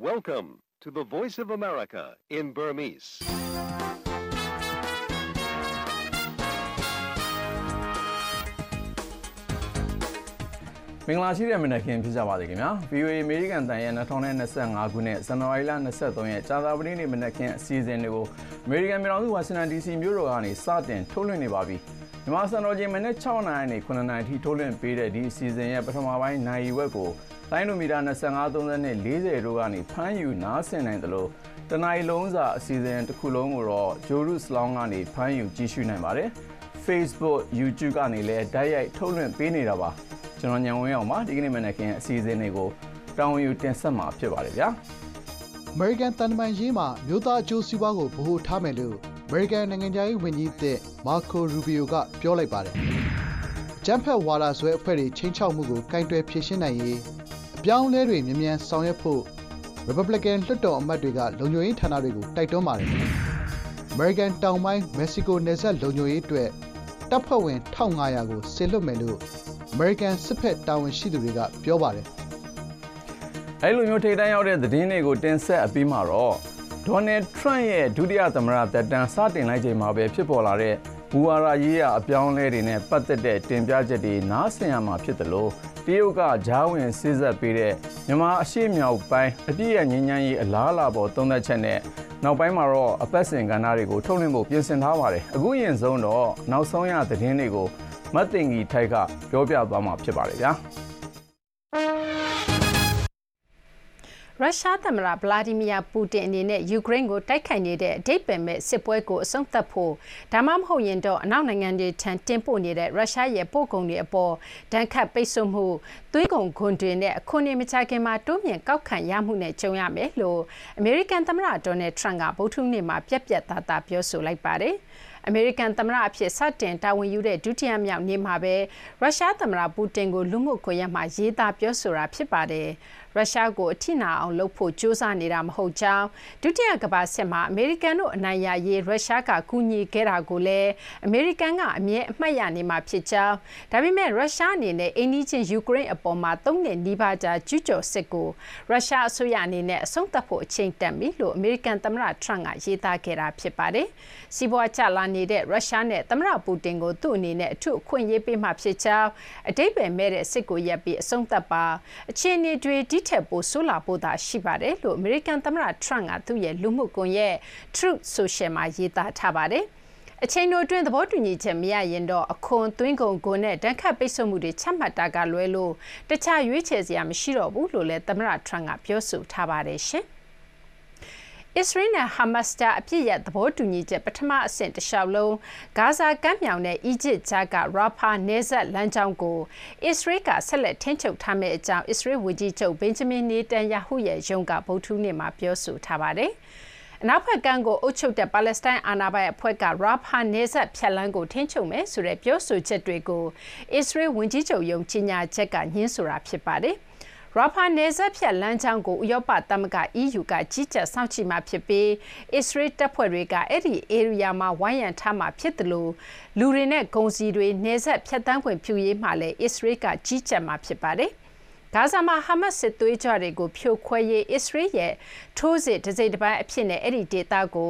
Welcome to the Voice of America in Burmese. ။မင်္ဂလာရှိတဲ့မနက်ခင်းဖြစ်ကြပါစေခင်ဗျာ။ VOA အမေရိကန်တန်ရဲ့2025ခုနှစ်ဇန်နဝါရီလ23ရက်ကြာသပတေးနေ့မနက်ခင်းအစီအစဉ်တွေကိုအမေရိကန်ပြည်ထောင်စုဝါရှင်တန် DC မြို့တော်ကနေစတင်ထုတ်လွှင့်နေပါပြီ။မြန်မာစံတော်ချိန်မနက်6နာရီနဲ့9နာရီထိထုတ်လွှင့်ပေးတဲ့ဒီအစီအစဉ်ရဲ့ပထမပိုင်းနိုင်ဝက်ကိုလိုင်းနိုမီတာ25 30နဲ့40တို့ကနေဖမ်းယူနားဆင်နိုင်တယ်လို့တနင်္လာလုံးစာအစီအစဉ်တစ်ခုလုံးကိုတော့ဂျိုရုစလောင်းကနေဖမ်းယူကြည့်ရှုနိုင်ပါတယ်။ Facebook, YouTube ကနေလည်းတိုက်ရိုက်ထုတ်လွှင့်ပေးနေတာပါ။ကျွန်တော်ညံဝင်းအောင်ပါဒီကနေ့မနက်ခင်းအစီအစဉ်တွေကိုတောင်းယူတင်ဆက်မှာဖြစ်ပါတယ်ဗျာ။ American တန်တမန်ရေးမှာမြို့သားအကျိုးစီးပွားကိုဗဟိုထားမယ်လို့ American နိုင်ငံခြားရေးဝန်ကြီးသစ် Marco Rubio ကပြောလိုက်ပါတယ်။ဂျမ်ဖက်ဝါဒဆွဲအဖွဲ့တွေချင်းချောက်မှုကိုကင်တွယ်ဖြေရှင်းနိုင်ရေးအပြောင်းအလဲတွေမြန်မြန်ဆောင်ရွက်ဖို့ Republican လွှတ်တော်အမတ်တွေကလုံခြုံရေးဌာနတွေကိုတိုက်တွန်းပါတယ်။ American တောင်ပိုင်း Mexico နယ်စပ်လုံခြုံရေးအတွက်တပ်ဖွဲ့ဝင်1500ကိုစေလွှတ်မယ်လို့American စစ်ဖက်တာဝန်ရှိသူတွေကပြောပါတယ်။အဲလိုမျိုးထိပ်တန်းရောက်တဲ့သတင်းတွေကိုတင်ဆက်အပြီးမှာတော့ Donald Trump ရဲ့ဒုတိယသမ္မတသက်တမ်းစတင်လိုက်ချိန်မှာပဲဖြစ်ပေါ်လာတဲ့ဘူဝါဒရေးရာအပြောင်းအလဲတွေနဲ့ပတ်သက်တဲ့တင်ပြချက်တွေနားဆင်ရမှာဖြစ်တယ်လို့တရုတ်ကဂျားဝင်စစ်ဆက်ပေးတဲ့မြန်မာအရှေ့မြောက်ပိုင်းအပြည့်ရငြိမ်းချမ်းရေးအလားအလာပေါ်သုံးသပ်ချက်နဲ့နောက်ပိုင်းမှာတော့အပတ်စဉ်ကဏ္ဍတွေကိုထုတ်လွှင့်ဖို့ပြင်ဆင်ထားပါတယ်။အခုရင်ဆုံးတော့နောက်ဆုံးရသတင်းတွေကိုမတ်တင်ကြီးထိုက်ကပြောပြသွားမှာဖြစ်ပါတယ်ဗျာ။ရုရှားသမ္မတဗလာဒီမီယာပူတင်အနေနဲ့ယူကရိန်းကိုတိုက်ခိုက်နေတဲ့အဓိပ္ပာယ်မဲ့စစ်ပွဲကိုအဆုံးသတ်ဖို့ဒါမှမဟုတ်ရင်တော့အနောက်နိုင်ငံတွေထံတင်ပို့နေတဲ့ရုရှားရဲ့ပို့ကုန်တွေအပေါ်ဒဏ်ခတ်ပိတ်ဆို့မှုသွေးကုန်ခွန်တွေနဲ့အခွန်တွေမချခင်မှာတိုးမြင့်ကောက်ခံရမှုနဲ့ကြုံရမယ်လို့အမေရိကန်သမ္မတဒေါ်နယ်ထရန့်ကဗုဒ္ဓဟူးနေ့မှာပြတ်ပြတ်သားသားပြောဆိုလိုက်ပါတယ်။အမေရိကန်သမ္မတအဖြစ်စတင်တာဝန်ယူတဲ့ဒုတိယမြောက်နေ့မှာပဲရုရှားသမ္မတပူတင်ကိုလူမှုကွန်ရက်မှာရေးသားပြောဆိုတာဖြစ်ပါတယ်။ရုရှားကိုအထိနာအောင်လုပ်ဖို့ကြိုးစားနေတာမဟုတ်ကြောင်းဒုတိယကမ္ဘာစစ်မှာအမေရိကန်တို့အနိုင်ရရေးရုရှားကကူညီခဲ့တာကိုလည်းအမေရိကန်ကအမြဲအမှတ်ရနေမှာဖြစ်ကြောင်းဒါပေမဲ့ရုရှားအနေနဲ့အိန္ဒိချင်းယူကရိန်းအပေါ်မှာ3နှစ်နီးပါးကြာကျူးကျော်စစ်ကိုရုရှားအစိုးရအနေနဲ့အဆုံးသတ်ဖို့အချိန်တန်ပြီလို့အမေရိကန်သမ္မတထရန့်ကရေးသားခဲ့တာဖြစ်ပါတယ်။စီးပွားကျလာနေတဲ့ရုရှားနဲ့သမ္မတပူတင်ကိုသူ့အနေနဲ့အထူးအခွင့်အရေးပေးမှဖြစ်ကြောင်းအဓိပ္ပာယ်မဲ့တဲ့စစ်ကိုရပ်ပြီးအဆုံးသတ်ပါအခြေအနေတွေဒီထက်ပိုဆိုးလာဖို့သာရှိပါတယ်လို့အမေရိကန်သမ္မတထရန့်ကသူ့ရဲ့လူမှုကွန်ရက် Truth Social မှာရေးသားထားပါတယ်။အချိန်အတွင်းသဘောတူညီချက်မရရင်တော့အခွန်သွင်းကုန်ကိုနဲ့ဒဏ်ခတ်ပိတ်ဆို့မှုတွေချမှတ်တာကလွဲလို့တခြားရွေးချယ်စရာမရှိတော့ဘူးလို့လည်းသမ္မတထရန့်ကပြောဆိုထားပါတယ်ရှင်။အစ္စရေးနဲ့ဟာမတ်စ်ကြားအပြစ်ရသဘောတူညီချက်ပထမအဆင့်တစ်လျှောက်လုံးဂါဇာကမ်းမြောင်နဲ့အီဂျစ်ကြားကရာဖာနယ်စပ်လမ်းကြောင်းကိုအစ္စရေးကဆက်လက်ထိန်းချုပ်ထားမယ့်အကြောင်းအစ္စရေးဝန်ကြီးချုပ်ဘင်ဂျမင်နေတန်ယာဟုရဲ့ရုံးကဗုဒ္ဓဟူးနေ့မှာပြောဆိုထားပါတယ်။အနောက်ဘက်ကမ်းကိုအုပ်ချုပ်တဲ့ပါလက်စတိုင်းအာဏာပိုင်အဖွဲ့ကရာဖာနယ်စပ်ဖြတ်လမ်းကိုထိန်းချုပ်မယ်ဆိုတဲ့ပြောဆိုချက်တွေကိုအစ္စရေးဝန်ကြီးချုပ်ရုံးကြီးညာချက်ကညှင်းဆိုတာဖြစ်ပါတယ်။ရာဖာနယ်စပ်ဖြတ်လမ်းကြောင်းကိုဥရောပသမဂ္ဂ EU ကကြီးကြပ်စောင့်ကြည့်မှာဖြစ်ပြီးအစ္စရေးတပ်ဖွဲ့တွေကအဲ့ဒီ area မှာဝိုင်းရံထားမှာဖြစ်တယ်လို့လူတွေနဲ့ကုန်စည်တွေနယ်စပ်ဖြတ်တန်းခွင့်ပြုရေးမှာလည်းအစ္စရေးကကြီးကြပ်မှာဖြစ်ပါတယ်။ဂါဇာမှာဟာမတ်စ်စစ်သွေးကြွတွေကိုဖြိုခွဲရေးအစ္စရေးရဲ့ထိုးစစ်တစ်စိတ်တစ်ပိုင်းအဖြစ်နဲ့အဲ့ဒီဒေသကို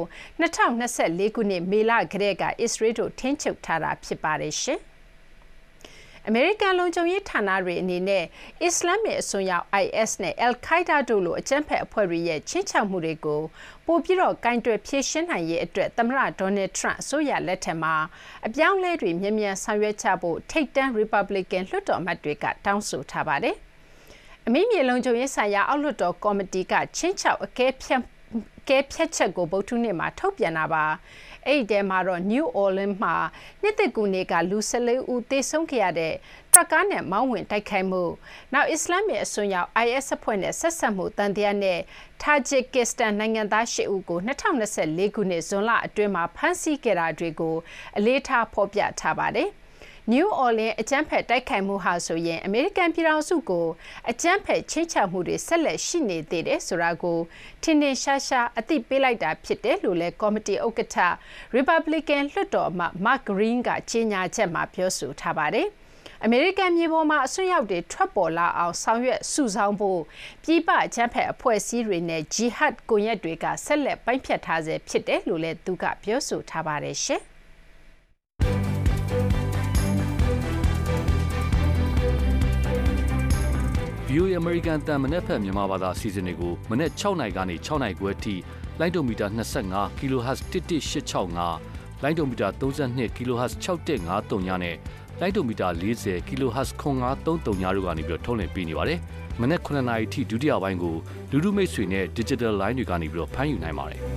2024ခုနှစ်မေလကတည်းကအစ္စရေးတို့ထိန်းချုပ်ထားတာဖြစ်ပါတယ်ရှင်။အမေရိကန်လုံခြုံရေးဌာနတွေအနေနဲ့အစ္စလာမစ်အစွန်းရောက် IS နဲ့ Al-Qaeda တို့လိုအကြမ်းဖက်အဖွဲ့တွေရဲ့ချင်းချောက်မှုတွေကိုပိုပြီးတော့ကင်တွယ်ဖြေရှင်းနိုင်ရေးအတွက်သမ္မတဒေါ်နယ်ထရန့်အစိုးရလက်ထက်မှာအပြောင်းအလဲတွေမြန်မြန်ဆောင်ရွက်ချဖို့ထိပ်တန်း Republican လွှတ်တော်အမတ်တွေကတောင်းဆိုထားပါတယ်။အမိမြေလုံခြုံရေးဆိုင်ရာအောက်လွှတ်တော်ကော်မတီကချင်းချောက်အကဲဖြတ်ချက်ကိုဗုဒ္ဓဟူးနေ့မှာထုတ်ပြန်တာပါ။အဲ့ဒီတဲမှာတော့ New Orleans မှာနှစ်သက်ကူနေကလူ14ဦးသေဆုံးခဲ့ရတဲ့ထရပ်ကားနဲ့မောင်းဝင်တိုက်ခိုက်မှုနောက်အစ္စလာမစ်အစွန်းရောက် IS အဖွဲ့နဲ့ဆက်ဆက်မှုတန်တရားနဲ့Tajikistan နိုင်ငံသား8ဦးကို2024ခုနှစ်ဇွန်လအတွင်းမှာဖမ်းဆီးခဲ့တာတွေကိုအလေးထားဖော်ပြထားပါတယ်။ New Orleans အကြမ်းဖက်တိုက်ခိုက်မှုဟာဆိုရင်အမေရိကန်ပြည်ထောင်စုကိုအကြမ်းဖက်ချိတ်ချမှုတွေဆက်လက်ရှိနေသေးတယ်ဆိုတာကိုထင်ထင်ရှားရှားအသိပေးလိုက်တာဖြစ်တယ်လို့လည်းကော်မတီဥက္ကဋ္ဌ Republican လွှတ်တော်အမတ် Mark Green ကကြေညာချက်မှာပြောဆိုထားပါတယ်။အမေရိကန်မြေပေါ်မှာအစွန်းရောက်တွေထွက်ပေါ်လာအောင်ဆောင်ရွက်စုဆောင်းဖို့ပြည်ပအကြမ်းဖက်အဖွဲ့အစည်းတွေနဲ့ဂျီဟတ်ကွန်ရက်တွေကဆက်လက်ပိုင်းဖြတ်ထားဆဲဖြစ်တယ်လို့လည်းသူကပြောဆိုထားပါတယ်ရှင်။ VOA American တန်မနက်ဖက်မြန်မာဘာသာအစီအစဉ်တွေကိုမနေ့6နိုင်ကနေ6နိုင်ခွဲအထိလိုင်းဒိုမီတာ25 kHz 11865လိုင်းဒိုမီတာ32 kHz 6153ညနဲ့လိုင်းဒိုမီတာ40 kHz 9533ညတို့ကနေပြီးတော့ထုတ်လွှင့်ပေးနေပါတယ်။မနေ့9နာရီအထိဒုတိယပိုင်းကိုလူလူမိတ်ဆွေနဲ့ digital line တွေကနေပြီးတော့ဖမ်းယူနိုင်ပါတယ်။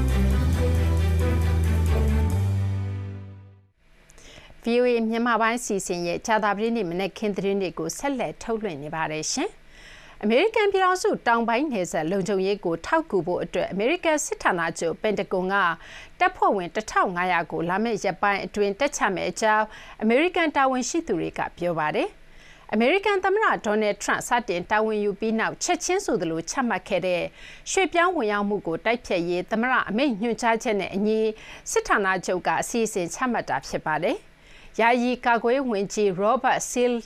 VOA မြန်မာပိုင်းစီစဉ်ရဲ့ဂျာတာပတိနေ့မနေ့ခင်းသတင်းတွေကိုဆက်လက်ထုတ်လွှင့်နေပါတယ်ရှင်။အမေရိကန်ပြည်ထောင်စုတောင်ပိုင်းနယ်စပ်လုံခြုံရေးကိုထောက်ကူဖို့အတွက်အမေရိကန်စစ်ဌာနချုပ်ပင်တဂွန်ကတပ်ဖွဲ့ဝင်1500ကိုလာမယ့်ရက်ပိုင်းအတွင်းတက်ချမယ်အကြောင်းအမေရိကန်တာဝန်ရှိသူတွေကပြောပါတယ်။အမေရိကန်သမ္မတဒေါ်နယ်ထရန့်စတင်တာဝန်ယူပြီးနောက်ချက်ချင်းဆိုသလိုချမှတ်ခဲ့တဲ့ရွှေ့ပြောင်းဝင်ရောက်မှုကိုတိုက်ဖျက်ရေးသမ္မတအမိန့်ညွှန်ကြားချက်နဲ့အညီစစ်ဌာနချုပ်ကအစီအစဉ်ချမှတ်တာဖြစ်ပါတယ်။ယာယီကာကွယ်ဝင်ကြီး Robert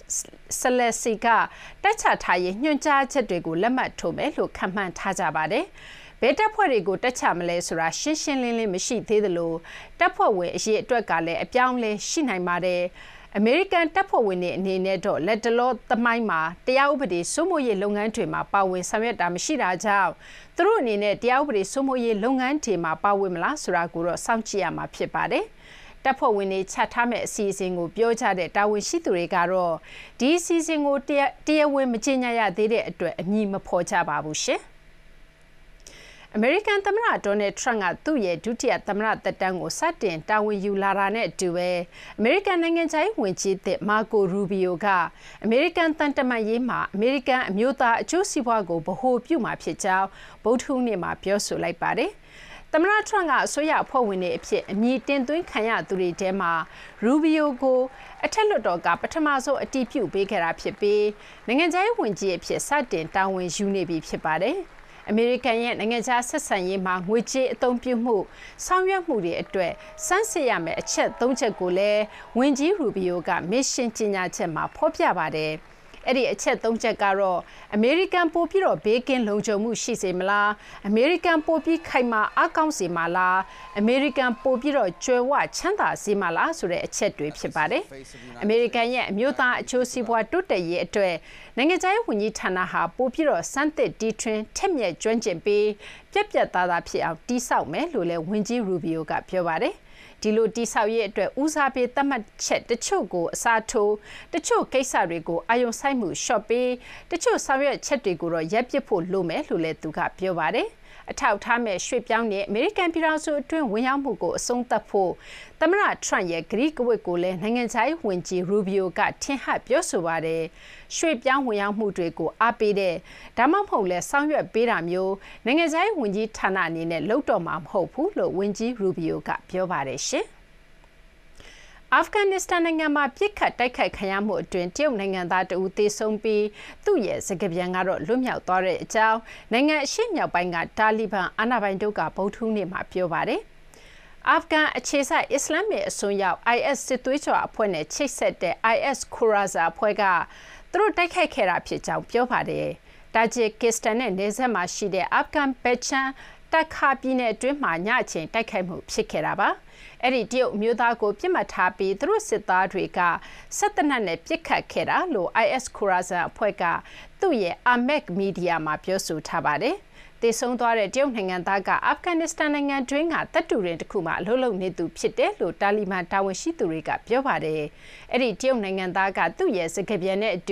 Salessi ကတက်ချထားရေးညွှန်ကြားချက်တွေကိုလက်မှတ်ထိုးမယ်လို့ခန့်မှန်းထားကြပါတယ်။ဘယ်တပ်ဖွဲ့တွေကိုတက်ချမလဲဆိုတာရှင်းရှင်းလင်းလင်းမရှိသေးသလိုတပ်ဖွဲ့ဝင်အရေးအတွက်ကလည်းအပြောင်းလဲရှိနိုင်ပါတယ်။အမေရိကန်တပ်ဖွဲ့ဝင်တွေအနေနဲ့တော့လက်တလောသမိုင်းမှာတရားဥပဒေစိုးမိုးရေးလုပ်ငန်းတွေမှာပါဝင်ဆောင်ရွက်တာမရှိတာကြောင့်သူတို့အနေနဲ့တရားဥပဒေစိုးမိုးရေးလုပ်ငန်းတွေမှာပါဝင်မလားဆိုတာကိုတော့စောင့်ကြည့်ရမှာဖြစ်ပါတယ်။တပ်ဖွဲ့ဝင်တွေချထားမဲ့အစီအစဉ်ကိုပြောကြတဲ့တာဝန်ရှိသူတွေကတော့ဒီအစီအစဉ်ကိုတရားဝင်မကြေညာရသေးတဲ့အတွက်အမည်မဖော်ကြပါဘူးရှင်။အမေရိကန်သမ္မတဒေါ်နယ်ထရန့်ကသူ့ရဲ့ဒုတိယသမ္မတသက်တမ်းကိုစတင်တာဝန်ယူလာတာနဲ့အတူပဲအမေရိကန်နိုင်ငံခြားရေးဝန်ကြီးသစ်မာကိုရူဘီယိုကအမေရိကန်တန်တမန်ရေးမှာအမေရိကန်အမျိုးသားအကျိုးစီးပွားကိုဗဟိုပြုမှာဖြစ်ကြောင်းဗုဒ္ဓဟူးနေ့မှာပြောဆိုလိုက်ပါတယ်။သမ္မတထရန့်ကအစိုးရအဖွဲ့ဝင်တွေအဖြစ်အမည်တင်သွင်းခံရသူတွေထဲမှာရူဘီယိုကိုအထက်လွှတ်တော်ကပထမဆုံးအတည်ပြုပေးခဲ့တာဖြစ်ပြီးနိုင်ငံခြားရေးဝန်ကြီးအဖြစ်စတင်တာဝန်ယူနေပြီဖြစ်ပါတယ်။အမေရိကန်ရဲ့နိုင်ငံခြားဆက်ဆံရေးမှာငွေကြေးအသုံးပြုမှုဆောင်ရွက်မှုတွေအတွက်စမ်းစစ်ရမယ့်အချက်၃ချက်ကိုလည်းဝန်ကြီးရူဘီယိုကမစ်ရှင်ကြေညာချက်မှာဖော်ပြပါတယ်။အဲ့ဒီအချက်၃ချက်ကတော့အမေရိကန်ပို့ပြီးတော့ဘေးကင်းလုံခြုံမှုရှိစေမလားအမေရိကန်ပို့ပြီးခိုင်မာအားကောင်းစေမလားအမေရိကန်ပို့ပြီးတော့ကြွယ်ဝချမ်းသာစေမလားဆိုတဲ့အချက်တွေဖြစ်ပါတယ်အမေရိကန်ရဲ့အမျိုးသားအကျိုးစီးပွားတိုးတက်ရေးအတွက်နိုင်ငံခြားရေးဝန်ကြီးဌာနဟာပို့ပြီးတော့စမ်းသစ်တီထွင်ထက်မြက်ကျွမ်းကျင်ပြီးပြက်ပြက်သားသားဖြစ်အောင်တည်ဆောက်မယ်လို့လည်းဝန်ကြီးရူဘီယိုကပြောပါတယ်ဒီလိုတိဆောက်ရေးအတွက်ဦးစားပေးသတ်မှတ်ချက်တချို့ကိုအစားထိုးတချို့ကိစ္စတွေကိုအာရုံစိုက်မှုလျှော့ပေးတချို့ဆောင်ရွက်ချက်တွေကိုတော့ရပ်ပစ်ဖို့လိုမယ်လို့လည်းသူကပြောပါတယ်အထောက်ထားမဲ့ရွှေ့ပြောင်းတဲ့အမေရိကန်ပြည်ထောင်စုအတွင်းဝင်ရောက်မှုကိုအဆုံးသတ်ဖို့သမ္မတထရန့်ရဲ့ဂရိကဝတ်ကိုလည်းနိုင်ငံခြားရေးဝန်ကြီးရူဘီယိုကထင်ဟပ်ပြောဆိုပါတယ်ရွှေ့ပြောင်းဝင်ရောက်မှုတွေကိုအားပေးတဲ့ဒါမှမဟုတ်လဲဆောင်ရွက်ပေးတာမျိုးနိုင်ငံခြားရေးဝန်ကြီးဌာနအနေနဲ့လုပ်တော့မှာမဟုတ်ဘူးလို့ဝန်ကြီးရူဘီယိုကပြောပါတယ်ရှင်အာဖဂန်နစ္စတန်နိုင်ငံမှာပြစ်ခတ်တိုက်ခိုက်ခံရမှုအတွင်းတရုတ်နိုင်ငံသားတဦးသေဆုံးပြီးသူ့ရဲ့စကားပြန်ကတော့လွတ်မြောက်သွားတဲ့အကြောင်းနိုင်ငံအရှေ့မြောက်ပိုင်းကတာလီဘန်အာဏာပိုင်တို့ကဗုဒ္ဓဟူးနေ့မှာပြောပါတယ်အာဖဂန်အခြေစိုက်အစ္စလာမစ်အစွန်းရောက် IS စစ်သွေးကြွအဖွဲ့နဲ့ချိတ်ဆက်တဲ့ IS Khorasan အဖွဲ့ကသူတို့တိုက်ခိုက်ခဲ့တာဖြစ်ကြောင်းပြောပါတယ်တာဂျစ်ကစ္စတန်နဲ့နယ်စပ်မှာရှိတဲ့အာဖဂန်ဘက်ချန်တက်ခါပြည်နယ်အတွင်းမှာညအချိန်တိုက်ခိုက်မှုဖြစ်ခဲ့တာပါအဲ့ဒီတရုတ်မျိုးသားကိုပြစ်မှတ်ထားပြီးသူတို့စစ်သားတွေကစစ်တပ်နဲ့ပြစ်ခတ်ခဲ့တာလို့ IS Khorasan အဖွဲ့ကသူ့ရဲ့ Amaq Media မှာပြောဆိုထားပါတယ်သေဆုံးသွားတဲ့တရုတ်နိုင်ငံသားကအာဖဂန်နစ္စတန်နိုင်ငံတွင်းကတပ်တူရင်တစ်ခုမှအလုပ်လုပ်နေသူဖြစ်တယ်လို့တာလီဘန်တာဝန်ရှိသူတွေကပြောပါတယ်။အဲ့ဒီတရုတ်နိုင်ငံသားကသူ့ရဲ့စကားပြန်နဲ့အတူ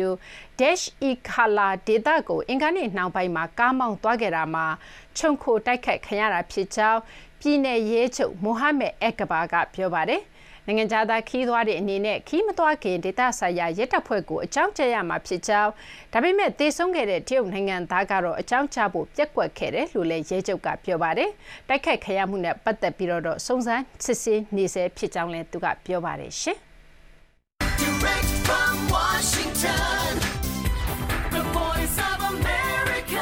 Dash-e-Kala ဒေသကိုအင်္ဂါနေ့နှောင်းပိုင်းမှာကားမောင်းသွားခဲ့တာမှာခြုံခိုတိုက်ခိုက်ခံရတာဖြစ်ကြောင်းပြည်내ရဲချုပ်မိုဟာမက်အက်ကဘာကပြောပါတယ်။နိုင်ငံသားခီးသွားတဲ့အနေနဲ့ခီးမသွားခင်ဒေသဆိုင်ရာရဲတပ်ဖွဲ့ကိုအကြောင်းကြားရမှာဖြစ်ကြောင်းဒါပေမဲ့သေဆုံးခဲ့တဲ့တရုတ်နိုင်ငံသားကတော့အကြောင်းကြားဖို့ပြက်ကွက်ခဲ့တယ်လို့လည်းရဲချုပ်ကပြောပါတယ်။တိုက်ခိုက်ခံရမှုနဲ့ပတ်သက်ပြီးတော့စုံစမ်းစစ်ဆေးနေဆဲဖြစ်ကြောင်းလည်းသူကပြောပါတယ်ရှင်။ Direct from Washington, the voice of America,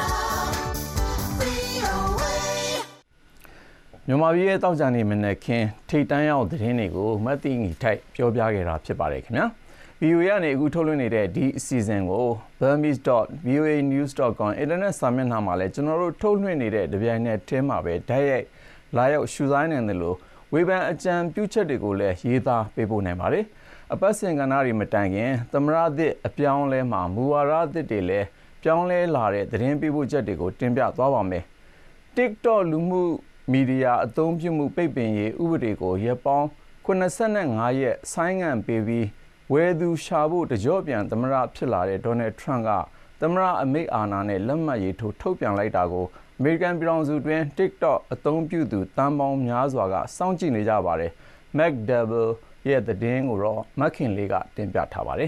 VOA မြန်မာပြည်ရဲ့တောက်ကြနေမနေ့ခင်ထိတ်တန်းရောက်သတင်းတွေကိုမတ်တီငီထိုက်ပြောပြခဲ့တာဖြစ်ပါတယ်ခင်ဗျာ VOA ကနေအခုထုတ်လွှင့်နေတဲ့ဒီအစီအစဉ်ကို burmese.voanews.com အင်တာနက်စာမျက်နှာမှာလည်းကျွန်တော်တို့ထုတ်လွှင့်နေတဲ့တပြိုင်နက်တည်းမှာပဲတိုက်ရိုက်လာရောက်ရှုစားနိုင်တယ်လို့ဝေဖန်အကြံပြုချက်တွေကိုလည်းရေးသားပေးပို့နိုင်ပါတယ်အပတ်စဉ်ကဏ္ဍတွေမတိုင်ခင်သမရသစ်အပြောင်းလဲမှာမူဝါဒသစ်တွေလည်းပြောင်းလဲလာတဲ့သတင်းပေးပို့ချက်တွေကိုတင်ပြသွားပါမယ် TikTok လူမှုမီဒီယာအသုံးပြုမှုပိတ်ပင်ရေးဥပဒေကိုရပ်ပေါင်း85ရက်ဆိုင်းငံ့ပေးပြီးဝယ်သူရှာဖို့တကြော့ပြန်သမရဖြစ်လာတဲ့ Donald Trump ကသမရအမိန့်အာဏာနဲ့လက်မှတ်ရေးထိုးထုတ်ပြန်လိုက်တာကိုအမေရိကန်ပြည်ထောင်စုတွင် TikTok အသုံးပြုသူတန်းပေါင်းများစွာကစောင့်ကြည့်နေကြပါတယ် McDouble ရဲ့သတင်းကိုတော့မခင်လေးကတင်ပြထားပါတယ်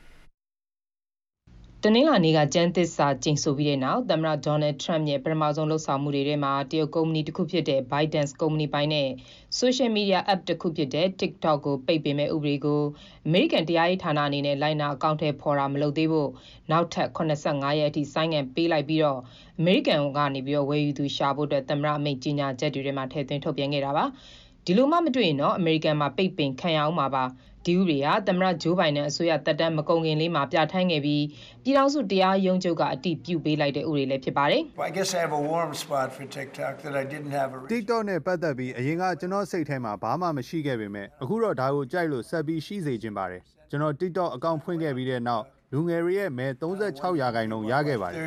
တနင်္လာနေ့ကကျန်းသစ္စာကျိန်ဆိုပြီးတဲ့နောက်သမ္မတ Donald Trump ရဲ့ပထမဆုံးလှုပ်ဆောင်မှုတွေထဲမှာတရုတ်ကုမ္ပဏီတစ်ခုဖြစ်တဲ့ ByteDance ကုမ္ပဏီပိုင်းနဲ့ social media app တစ်ခုဖြစ်တဲ့ TikTok ကိုပိတ်ပင်မဲ့ဥပဒေကိုအမေရိကန်တရားရေးဌာနအနေနဲ့လိုက်နာအကောင့်ထဲပေါ်တာမလုပ်သေးဖို့နောက်ထပ်85ရက်အထိဆိုင်းငံ့ပေးလိုက်ပြီးတော့အမေရိကန်ကနေပြီးတော့ဝယ်ယူသူရှာဖို့အတွက်သမ္မတအမိန့်ကြီးညာချက်တွေထဲမှာထည့်သွင်းထုတ်ပြန်ခဲ့တာပါဒီလိုမှမတွေ့ရင်တော့အမေရိကန်မှာပိတ်ပင်ခံရအောင်ပါဒီဥပဒေဟာသမ္မတဂျိုးဘိုင်ဒန်အစိုးရတက်တမ်းမကုန်ခင်လေးမှာပြဋ္ဌာန်းခဲ့ပြီးပြည်ထောင်စုတရားရုံးချုပ်ကအတည်ပြုပေးလိုက်တဲ့ဥပဒေလည်းဖြစ်ပါတယ် I guess I have a warm spot for TikTok that I didn't have. TikTok နဲ့ပတ်သက်ပြီးအရင်ကကျွန်တော်စိတ်ထဲမှာဘာမှမရှိခဲ့ပေမဲ့အခုတော့ဒါကိုကြိုက်လို့ဆက်ပြီးရှိစေချင်ပါတယ်ကျွန်တော် TikTok အကောင့်ဖွင့်ခဲ့ပြီးတဲ့နောက်လူငယ်တွေရဲ့မဲ36%ရခဲ့ပါတယ်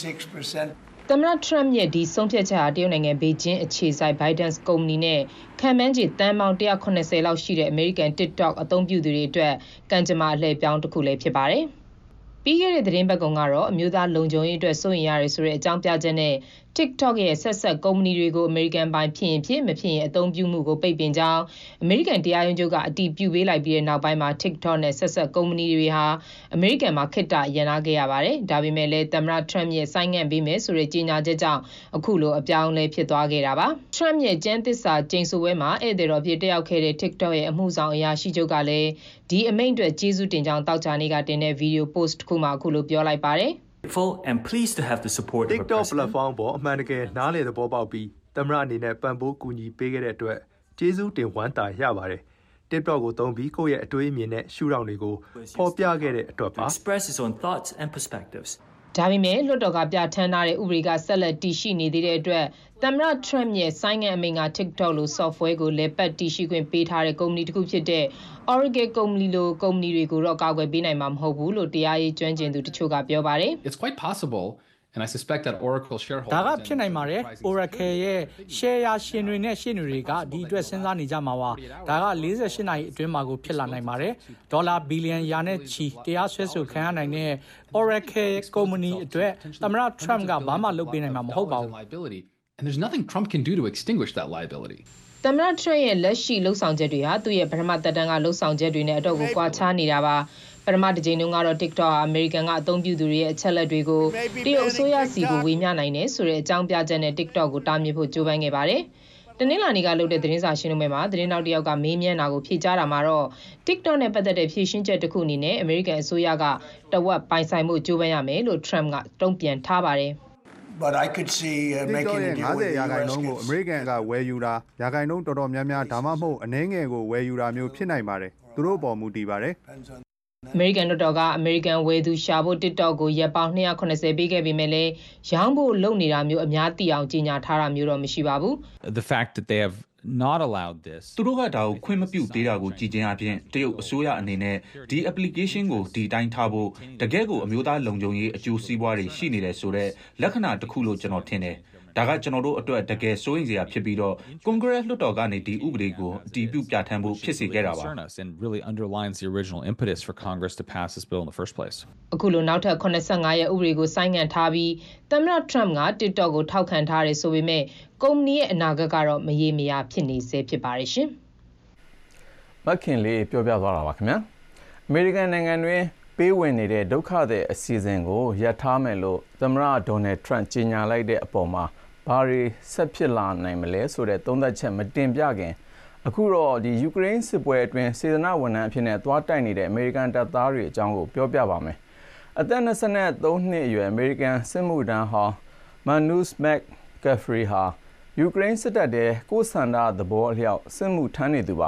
36% သမ္မတ Trump ရဲ့ဒီဆုံးဖြတ်ချက်ဟာတရုတ်နိုင်ငံဘေကျင်းအခြေစိုက် ByteDance ကုမ္ပဏီနဲ့ခံမှန်းခြေတန်ပေါင်း180လောက်ရှိတဲ့ American TikTok အသုံးပြုသူတွေအတွက်ကံကြမ္မာအလှည့်ပြောင်းတစ်ခုလည်းဖြစ်ပါတယ်။ပြီးခဲ့တဲ့သတင်းပတ်ကောင်ကတော့အမျိုးသားလုံခြုံရေးအတွက်စိုးရိမ်ရတယ်ဆိုတဲ့အကြောင်းပြချက်နဲ့ TikTok ရဲ့ဆက်ဆက်ကုမ္ပဏီတွေကိုအမေရိကန်ပိုင်းဖြစ်ရင်ဖြစ်မဖြစ်ရင်အသုံးပြုမှုကိုပိတ်ပင်ကြောင်းအမေရိကန်တရားရုံးချုပ်ကအတည်ပြုပေးလိုက်ပြီးတဲ့နောက်ပိုင်းမှာ TikTok နဲ့ဆက်ဆက်ကုမ္ပဏီတွေဟာအမေရိကန်မှာခေတ္တရန်နာခဲ့ရပါတယ်။ဒါပေမဲ့လည်းသမ္မတ Trump ရဲ့ဆိုင်းငံ့ပေးမယ်ဆိုတဲ့ကြေညာချက်ကြောင့်အခုလိုအပြောင်းလဲဖြစ်သွားခဲ့တာပါ။ Trump ရဲ့ကျန်းသစ္စာကျိန်ဆိုပွဲမှာဧည့်သည်တော်ဖြစ်တက်ရောက်ခဲ့တဲ့ TikTok ရဲ့အမှုဆောင်အရာရှိချုပ်ကလည်းဒီအမိန့်အတွက်ကျေးဇူးတင်ကြောင်းတောက်ချာနေ့ကတင်တဲ့ဗီဒီယို post တစ်ခုမှာအခုလိုပြောလိုက်ပါတယ်။ and pleased to have the support TikTok platform ပေါ်အမှန်တကယ်နားလည်သဘောပေါက်ပြီးသမ္မတအနေနဲ့ပံ့ပိုးကူညီပေးခဲ့တဲ့အတွက်ကျေးဇူးတင်ဝမ်းသာရပါတယ်။ TikTok ကိုသုံးပြီးကိုယ့်ရဲ့အတွေးအမြင်နဲ့ရှုထောင့်တွေကိုဖော်ပြခဲ့တဲ့အတွက်ပါ express his own thoughts and perspectives ဒါပေမဲ့လွှတ်တော်ကပြဋ္ဌာန်းထားတဲ့ဥပဒေကဆက်လက်တည်ရှိနေသေးတဲ့အတွက်သမ္မတ Trump ရဲ့ဆိုင်းငံ့အမိန့်က TikTok လို software ကိုလည်းပတ်တည်ရှိခွင့်ပေးထားတဲ့ကုမ္ပဏီတစ်ခုဖြစ်တဲ့ Oracle ကုမ္ပဏီလိုကုမ္ပဏီတွေကိုတော့ကာကွယ်ပေးနိုင်မှာမဟုတ်ဘူးလို့တရားရေးကျွမ်းကျင်သူတချို့ကပြောပါတယ် It's quite possible and I suspect that Oracle shareholders ဒါကဖြစ်နိုင်ပါတယ် Oracle ရဲ့ share ရှင်တွေနဲ့ရှင်းတွေကဒီအတွက်စဉ်းစားနေကြမှာပါဒါက48နာရီအတွင်းမှာကိုဖြစ်လာနိုင်ပါတယ်ဒေါ်လာဘီလီယံရာနဲ့ချီတရားစွဲဆိုခံရနိုင်တဲ့ Oracle ကုမ္ပဏီအတွက်သမ္မတ Trump ကဘာမှလုပ်ပေးနိုင်မှာမဟုတ်ပါဘူး and there's nothing Trump can do to extinguish that liability သမ္မတ Trump ရဲ့လက်ရှိလှုပ်ဆောင်ချက်တွေဟာသူ့ရဲ့ပထမသက်တမ်းကလှုပ်ဆောင်ချက်တွေနဲ့အတော့ကိုကွာခြားနေတာပါပထမတစ်ကြိမ်တုန်းကတော့ TikTok ဟာအမေရိကန်ကအသုံးပြုသူတွေရဲ့အချက်လက်တွေကိုတရုတ်အစိုးရစီကိုဝေမျှနိုင်တယ်ဆိုတဲ့အကြောင်းပြချက်နဲ့ TikTok ကိုတားမြစ်ဖို့ကြိုးပမ်းခဲ့ပါတယ်။တနင်္လာနေ့ကလုပ်တဲ့သတင်းစာရှင်းလင်းပွဲမှာသတင်းတောက်တယောက်ကမေးမြန်းတာကိုဖြေကြားတာမှာတော့ TikTok နဲ့ပတ်သက်တဲ့ဖြေရှင်းချက်တစ်ခုအနေနဲ့အမေရိကန်အစိုးရကတဝက်ပိုင်ဆိုင်မှုကြိုးပမ်းရမယ်လို့ Trump ကတုံ့ပြန်ထားပါတယ်။ But I could see making a deal with the US ကိုအမေရိကန်ကဝယ်ယူတာရာခိုင်နှုန်းတော်တော်များများဒါမှမဟုတ်အနည်းငယ်ကိုဝယ်ယူတာမျိုးဖြစ်နိုင်ပါတယ်။သူတို့ပေါ်မူတည်ပါတယ်အမေရိကန်တော်ကအမေရိကန်ဝယ်သူရှာဖို့ TikTok ကိုရက်ပေါင်း280ပေးခဲ့ပေမဲ့လည်းရောင်းဖို့လုပ်နေတာမျိုးအများသိအောင်ကြီးညာထားတာမျိုးတော့မရှိပါဘူး The fact that they have not allowed this သူတို့ကဒါကိုခွင့်မပြုသေးတာကိုကြည်ချင်းအပြင်တရုတ်အစိုးရအနေနဲ့ဒီ application ကိုဒီတိုင်းထားဖို့တကယ်ကိုအမျိုးသားလုံခြုံရေးအကျိုးစီးပွားတွေရှိနေတယ်ဆိုတော့လက္ခဏာတစ်ခုလို့ကျွန်တော်ထင်တယ်ဒါကကျွန်တော်တို့အတွက်တကယ်စိုးရိမ်စရာဖြစ်ပြီးတော့ Congress လွှတ်တော်ကနေဒီဥပဒေကိုအတည်ပြုပြဋ္ဌာန်းဖို့ဖြစ်စေခဲ့တာပါ and really underlines the original impetus for Congress to pass this bill in the first place အခုလိုနောက်ထပ်85ရက်ဥပဒေကိုဆိုင်းငံ့ထားပြီးသမ္မတ Trump က TikTok ကိုထောက်ခံထားတယ်ဆိုပေမဲ့ကုမ္ပဏီရဲ့အနာဂတ်ကတော့မရေမရာဖြစ်နေစေဖြစ်ပါတယ်ရှင်မခင်လေးပြောပြသွားတာပါခင်ဗျာအမေရိကန်နိုင်ငံတွင်ပေးဝင်နေတဲ့ဒုက္ခသည်အစီအစဉ်ကိုရပ်ထားမယ်လို့သမ္မတဒေါ်နယ်ထရန့်ကြေညာလိုက်တဲ့အပေါ်မှာဘာတွေဆက်ဖြစ်လာနိုင်မလဲဆိုတဲ့သုံးသပ်ချက်မတင်ပြခင်အခုတော့ဒီယူကရိန်းစစ်ပွဲအတွင်းစေတနာဝန်ထမ်းအဖြစ်နဲ့သွားတိုက်နေတဲ့အမေရိကန်တပ်သားတွေအကြောင်းကိုပြောပြပါမယ်အသက်23နှစ်အရွယ်အမေရိကန်စစ်မှုထမ်းဟောင်း Manus McCaffrey ဟာယူကရိန်းစစ်တပ်တဲ့ကိုယ်ဆန္ဒသဘောအလျောက်စစ်မှုထမ်းနေသူပါ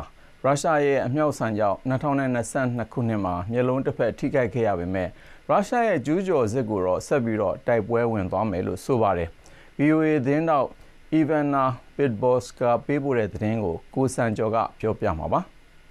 ရုရှားရဲ့အမြောက်ဆန်ကြောင့်2022ခုနှစ်မှာမျက်လုံးတစ်ဖက်ထိခိုက်ခဲ့ရပေမဲ့ရုရှားရဲ့ကျူးကျော်စစ်ကိုတော့ဆက်ပြီးတော့တိုက်ပွဲဝင်သွားမယ်လို့ဆိုပါတယ်။ VOA သတင်းတောက် Ivana Pitborska ပေးပို့တဲ့သတင်းကိုကိုစံကျော်ကပြောပြမှာပါ။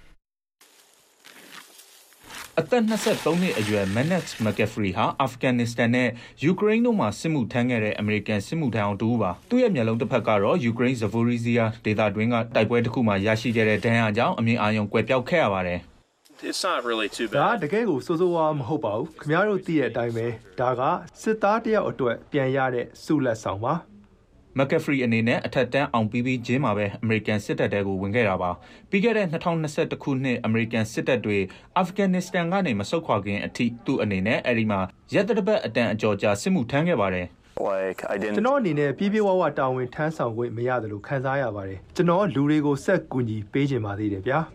အသက်23နှစ်အရွယ် Manet McCaffrey ဟာအာဖဂန်နစ္စတန်နဲ့ယူကရိန်းတို့မှာစစ်မှုထမ်းခဲ့တဲ့အမေရိကန်စစ်မှုထမ်းအောင်တူပါသူ့ရဲ့မျက်လုံးတစ်ဖက်ကတော့ယူကရိန်း Zaporizhzhia ဒေသတွင်းကတိုက်ပွဲတစ်ခုမှာရရှိခဲ့တဲ့ဒဏ်ရာကြောင့်အမြင်အာရုံကွယ်ပြောက်ခဲ့ရပါတယ် It's not really too bad. ဒါတကယ်ကိုစိုးစိုးဝါးမဟုတ်ပါဘူးခင်ဗျားတို့သိတဲ့အတိုင်းပဲဒါကစစ်သားတယောက်အတွက်ပြန်ရတဲ့စုလက်ဆောင်ပါ McCaffrey အနေနဲ့အထက်တန်းအောင်ပြီးချင်းမှာပဲအမေရိကန်စစ်တပ်တဲကိုဝင်ခဲ့တာပါပြီးခဲ့တဲ့2021ခုနှစ်အမေရိကန်စစ်တပ်တွေအာဖဂန်နစ္စတန်ကနေမဆုတ်ခွာခင်အထိသူ့အနေနဲ့အဲ့ဒီမှာရက်တပတ်အတန်အကျော်ကြာစစ်မှုထမ်းခဲ့ပါတယ်ကျွန်တော်အနေနဲ့ပြေးပြေးဝဝတာဝန်ထမ်းဆောင်ခွင့်မရတယ်လို့ခံစားရပါတယ်ကျွန်တော်လူတွေကိုဆက်ကူညီပေးခြင်းပါသေးတယ်ဗျာ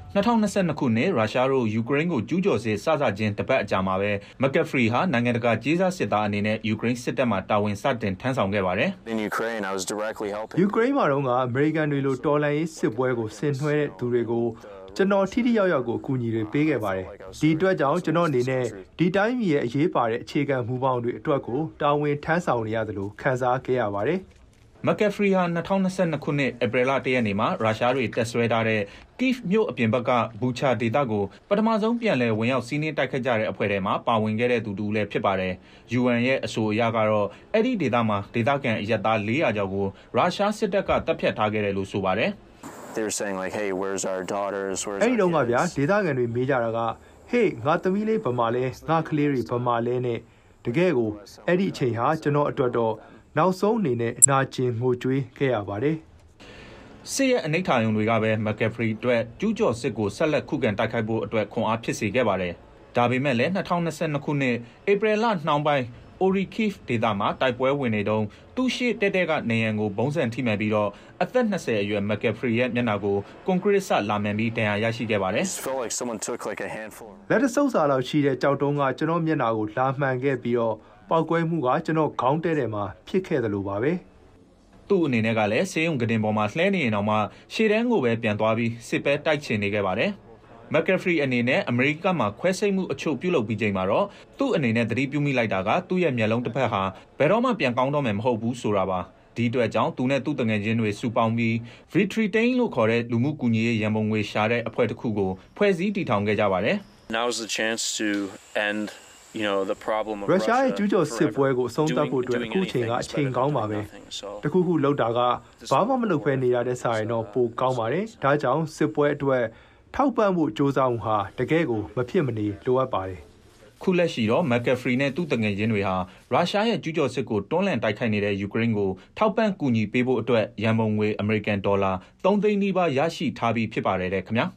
2022ခုနှစ်ရုရှားတို့ယူကရိန်းကိုကျူးကျော်စစ်စချင်းတပတ်အကြာမှာပဲ McCaffrey ဟာနိုင်ငံတကာကြေးစားစစ်သားအနေနဲ့ယူကရိန်းစစ်တပ်မှတာဝန်စတင်ထမ်းဆောင်ခဲ့ပါတယ်။ယူကရိန်းမှာတော့ကအမေရိကန်တွေလိုတော်လှန်ရေးစစ်ပွဲကိုဆင်နွှဲတဲ့သူတွေကိုကျွန်တော်ထိထိရောက်ရောက်ကိုအကူအညီတွေပေးခဲ့ပါတယ်။ဒီအတွက်ကြောင့်ကျွန်တော်အနေနဲ့ဒီတိုင်းပြည်ရဲ့အရေးပါတဲ့အခြေခံမူပေါင်းတွေအတွက်ကိုတာဝန်ထမ်းဆောင်ရသလိုခံစားခဲ့ရပါတယ်။ McCaffrey ဟာ2022ခုနှစ်ဧပြီလ1ရက်နေ့မှာရုရှားတွေတပ်ဆွဲထားတဲ့ Kyiv မြို့အပြင်ဘက်ကဘူချာဒေသကိုပထမဆုံးပြန်လည်ဝင်ရောက်စီးနင်းတိုက်ခတ်ကြတဲ့အဖွဲ့ထဲမှာပါဝင်ခဲ့တဲ့သူတူလည်းဖြစ်ပါတယ်။ UN ရဲ့အဆိုအရကတော့အဲ့ဒီဒေသမှာဒေသခံအရပ်သား400ကျော်ကိုရုရှားစစ်တပ်ကတပ်ဖြတ်ထားခဲ့တယ်လို့ဆိုပါတယ်။ They were saying like hey where's our daughters where's အဲ့ဒီတော့ကဗျာဒေသခံတွေမေးကြတာက hey ငါသမီးလေးဗမာလဲငါကလေးတွေဗမာလဲနဲ့တကယ်ကိုအဲ့ဒီအချိန်ဟာကျွန်တော်အတွက်တော့နောက်ဆုံးအနေနဲ့အနာကျင်ငိုကြွေးခဲ့ရပါတယ်စစ်ရဲ့အနိဋ္ဌာရုံတွေကပဲ McCaffrey အတွက်ကျူးကျော်စစ်ကိုဆက်လက်ခုခံတိုက်ခိုက်ဖို့အတွက်ခွန်အားဖြစ်စေခဲ့ပါတယ်။ဒါပေမဲ့လည်း2022ခုနှစ်ဧပြီလနှောင်းပိုင်း Orikhiv ဒေသမှာတိုက်ပွဲဝင်နေတုန်းသူ့ရှိတဲ့ကနေရန်ကိုဘုံစံထိမှန်ပြီးတော့အသက်20အရွယ် McCaffrey ရဲ့မျက်နှာကိုကွန်ကရစ်စလာမှန်ပြီးဒဏ်ရာရရှိခဲ့ပါတယ်။လက်တဆုပ်စာလောက်ရှိတဲ့ကြောက်တုံးကကျွန်တော်မျက်နှာကိုလာမှန်ခဲ့ပြီးတော့ပောက်ကွဲမှုကကျွန်တော်ခေါင်းတဲထဲမှာဖြစ်ခဲ့တယ်လို့ပါပဲသူ့အနေနဲ့ကလည်းဆေးရုံကတင်ပေါ်မှာလှဲနေရင်တော့မှရှေ့တန်းကိုပဲပြန်သွားပြီးစစ်ပဲတိုက်ချင်နေခဲ့ပါတယ်McCaffrey အနေနဲ့အမေရိကမှာခွဲစိတ်မှုအချို့ပြုလုပ်ပြီးချိန်မှာတော့သူ့အနေနဲ့သတိပြုမိလိုက်တာကသူ့ရဲ့မျက်လုံးတစ်ဖက်ဟာဘယ်တော့မှပြန်ကောင်းတော့မယ်မဟုတ်ဘူးဆိုတာပါဒီအတွက်ကြောင့်သူနဲ့သူ့တငယ်ချင်းတွေစုပေါင်းပြီး Victory Team လို့ခေါ်တဲ့လူမှုကူညီရေးရန်ပုံငွေရှာတဲ့အဖွဲ့တစ်ခုကိုဖွဲ့စည်းတည်ထောင်ခဲ့ကြပါတယ် Now's the chance to end the problem of Russia ရဲ့ကျူးကျော်စစ်ပွဲကိုအဆုံးသတ်ဖို့အတွက်အခုချိန်ကအချိန်ကောင်းပါပဲတခုခုလောက်တာကဘာမှမလုပ်ဘဲနေရတဲ့ဆိုင်တော့ပိုကောင်းပါတယ်ဒါကြောင့်စစ်ပွဲအတွက်ထောက်ပံ့ဖို့စ조사မှုဟာတကယ်ကိုမဖြစ်မနေလိုအပ်ပါတယ်ခုလက်ရှိတော့ McCaffrey နဲ့သူ့တငယ်ချင်းတွေဟာရုရှားရဲ့ကျူးကျော်စစ်ကိုတွန်းလှန်တိုက်ခိုက်နေတဲ့ယူကရိန်းကိုထောက်ပံ့ကူညီပေးဖို့အတွက်ရန်ပုံငွေအမေရိကန်ဒေါ်လာ3သိန်းနီးပါးရရှိထားပြီးဖြစ်ပါတယ်တဲ့ခင်ဗျာ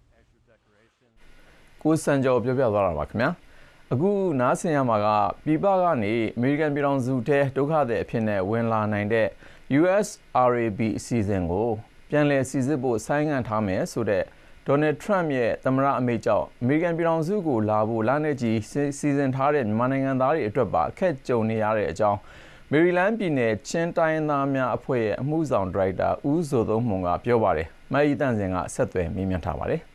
ကိုစံကျော်ပြောပြသွားတာပါခင်ဗျာအခုနားဆင်ရမှာကပြည်ပကနေအမေရိကန်ပြည်ထောင်စုထဲဒုက္ခသည်အဖြစ်နဲ့ဝင်လာနိုင်တဲ့ USRAB အစီအစဉ်ကိုပြန်လည်စီစစ်ဖို့ဆိုင်းငံ့ထားမယ်ဆိုတဲ့ဒေါ်နယ်ထရမ့်ရဲ့သမ္မတအမိန့်ကြောင့်အမေရိကန်ပြည်ထောင်စုကိုလာဖို့လနဲ့ကြီးစီစဉ်ထားတဲ့မြန်မာနိုင်ငံသားတွေအတွက်ပါအခက်ကြုံနေရတဲ့အကြောင်းမေရီလန်းပြည်နယ်ချင်းတိုင်းသားများအဖွဲ့ရဲ့အမှုဆောင်ဒါရိုက်တာဦးဇိုသုံးမှုံကပြောပါတယ်။မအီတန့်စင်ကဆက်သွယ်မေးမြန်းထားပါတယ်။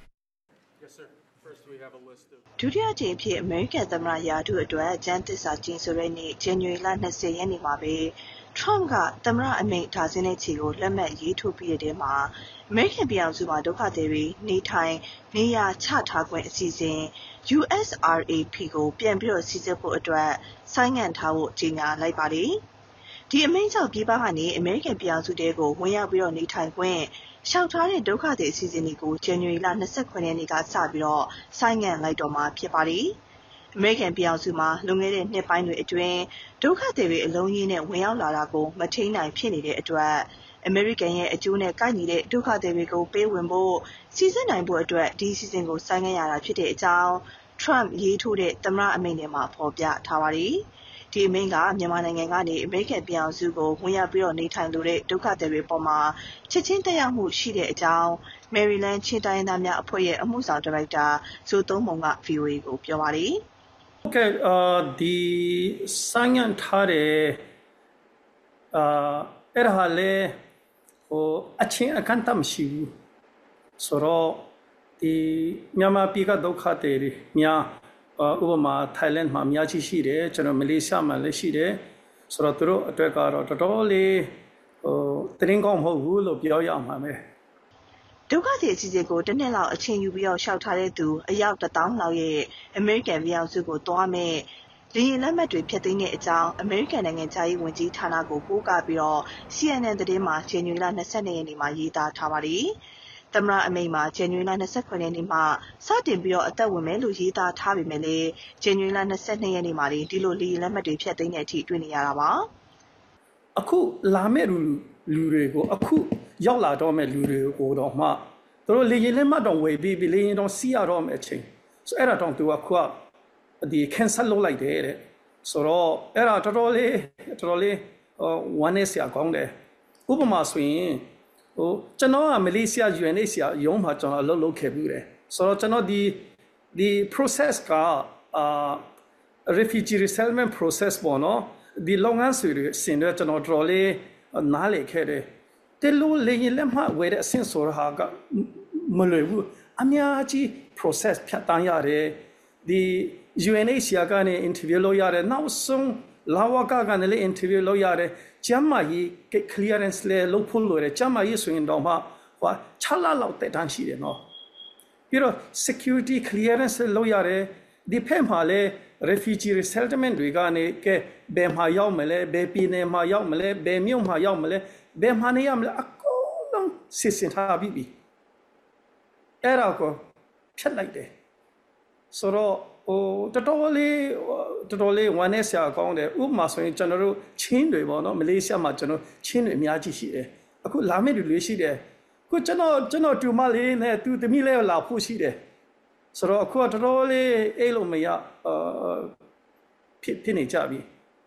ဒုတိယကြိမ်ဖြစ်အမေရိကန်သမ္မတရာထူးအတွက်ကျန်းသစ္စာကျင်းဆိုတဲ့နေ့ဇန်နဝါရီလ20ရက်နေ့မှာပဲထရမ့်ကသမ္မတအမိန့်ထားစင်းတဲ့ခြေကိုလက်မှတ်ရေးထိုးပြီးတဲ့တဲမှာအမေရိကန်ပြည်အောင်စုမှာဒုက္ခသည်တွေနေထိုင်နေရာချထားခွင့်အစီအစဉ် USRAP ကိုပြန်ပြီးတော့စီစစ်ဖို့အတွက်ဆိုင်းငံ့ထားဖို့ကြေညာလိုက်ပါတယ်။ဒီအမိန့်ကြောင့်ပြည်ပကနေအမေရိကန်ပြည်အောင်စုတဲကိုဝင်ရောက်ပြီးတော့နေထိုင်ခွင့်ရှောက်ထားတဲ့ဒုက္ခသည်အစီအစဉ်တွေကိုဇန်နဝါရီလ29ရက်နေ့ကစပြီးတော့ဆိုင်းငံ့လိုက်တော့မှာဖြစ်ပါတယ်။အမေရိကန်ပြည်အောင်စုမှာလွန်ခဲ့တဲ့နှစ်ပိုင်းတွေအတွင်းဒုက္ခသည်တွေအလုံးကြီးနဲ့ဝင်ရောက်လာတာကိုမထိန်းနိုင်ဖြစ်နေတဲ့အတွက်အမေရိကန်ရဲ့အကျိုးနဲ့ကိုက်ညီတဲ့ဒုက္ခသည်တွေကိုပေးဝင်ဖို့စီစဉ်နိုင်ဖို့အတွက်ဒီအစီအစဉ်ကိုဆိုင်းငံ့ရတာဖြစ်တဲ့အကြောင်းထရမ့်ရေးထိုးတဲ့သမ္မတအမိန့်ထဲမှာဖော်ပြထားပါတယ်။ဒီအမိန့်ကမြန်မာနိုင်ငံကနေအမေရိကန်ပြည်အောင်စုကိုဝင်ရောက်ပြီးတော့နေထိုင်လိုတဲ့ဒုက္ခသည်တွေပေါ်မှာချက်ချင်းတက်ရောက်မှုရှိတဲ့အကြောင်းမယ်ရီလန်းချင်းတိုင်းသားများအဖွဲ့ရဲ့အမှုဆောင်ဒါရိုက်တာဇိုသုံးမုံက VOA ကိုပြောပါတယ်။ဟုတ်ကဲ့ဒီဆိုင်းငံ့ထားတဲ့အဲ့ဒါလည်းအချင်းအခန့်တမရှိဘူးဆိုတော့ဒီမြန်မာပြည်ကဒုက္ခတွေများဥပမာ Thailand မှာအများကြီးရှိတယ်ကျွန်တော်မလေးရှားမှာလည်းရှိတယ်ဆိုတော့သူတို့အတွက်ကတော့တော်တော်လေးတင်းကောင်းမဟုတ်ဘူးလို့ပြောရမှာပဲဒုက္ခသည်အစီအစဉ်ကိုတစ်နှစ်လောက်အချိန်ယူပြီးတော့ရှောက်ထားတဲ့သူအယောက်1000လောက်ရဲ့အမေရိကန်ပြည်အောင်စုကိုတွားမဲ့လေယာဉ်လက်မှတ်တွေဖျက်သိမ်းတဲ့အကြောင်းအမေရိကန်နိုင်ငံခြားရေးဝန်ကြီးဌာနကိုပို့ကပြီးတော့ CNN သတင်းမှာဇန်နဝါရီလ22ရက်နေ့မှာရေးသားထားပါတယ်။သမ္မတအမိန့်မှာဇန်နဝါရီလ29ရက်နေ့မှာစတင်ပြီးတော့အသက်ဝင်မယ်လို့ရေးသားထားပေမဲ့လည်းဇန်နဝါရီလ22ရက်နေ့မှာဒီလိုလေယာဉ်လက်မှတ်တွေဖျက်သိမ်းတဲ့အထိတွေ့နေရတာပါ။အခုလာမဲ့လူတွေကိုအခုရောက်လာတော့မဲ့လူတွေကိုတော့မှသူတို့လေရင်လက်မှတ်တော့ဝယ်ပြီးလေရင်တော့စီးရတော့မဲ့အချိန်ဆိုအဲ့ဒါတော့သူကခုဒီ cancel လုပ်လိုက်တယ်တဲ့ဆိုတော့အဲ့ဒါတော်တော်လေးone is ရကောင်းတယ်ဥပမာဆိုရင်ကျွန်တော်ကမလေးရှား UNHCR ရုံးမှာကျွန်တော်အလုပ်လုပ်ခဲ့ပြီးတယ်ဆိုတော့ကျွန်တော်ဒီ process ကrefugee resettlement process ပေါ့နော်ဒီလုပ်ငန်းတွေစင်တော့ကျွန်တော်တော်လေးနားလည်ခဲ့တယ်တဲလို့လေရင်လက်မှတ်ဝယ်တဲ့အဆင့်ဆိုဟာကမလွယ်ဘူးအများကြီး process ဖြတ်တန်းရတယ်ဒီ UNHCR ကနေ interview လုပ်ရတယ်နောက်ဆုံးလာဝကကနေလည်း interview လုပ်ရတယ်ကျမ်းမာရေး clearance လည်းလုပ်ဖို့လိုတယ်ကျမ်းမာရေးဆိုရင်တော့မှ6လလောက်တက်တန်းရှိတယ်နော်ပြီးတော့ security clearance လုပ်ရတယ်ဒီဖက်မှာလည်း refugee resettlement တွေကနေဘယ်မှာရောက်မလဲဘယ်ပြည်နယ်မှာရောက်မလဲဘယ်မြို့မှာရောက်မလဲဘယ်မှာနေရမလဲအကုန်လုံးစစ်စင်ထားပြီးပြီအဲ့ဒါကိုဖြတ်လိုက်တယ်ဆိုတော့တော်တော်လေးဝမ်းနဲ့ဆရာကောင်းတယ်ဥပမာဆိုရင်ကျွန်တော်တို့ချင်းတွေပေါ့နော်မလေးရှားမှာကျွန်တော်ချင်းတွေအများကြီးရှိတယ်အခုလာမယ့်လူတွေရှိတယ်အခုကျွန်တော်တူမလေးနဲ့သူတမိလေးလာဖို့ရှိတယ်ဆိုတော့အခုတော်တော်လေးအဲ့လိုမရဖြစ်နေကြပြီ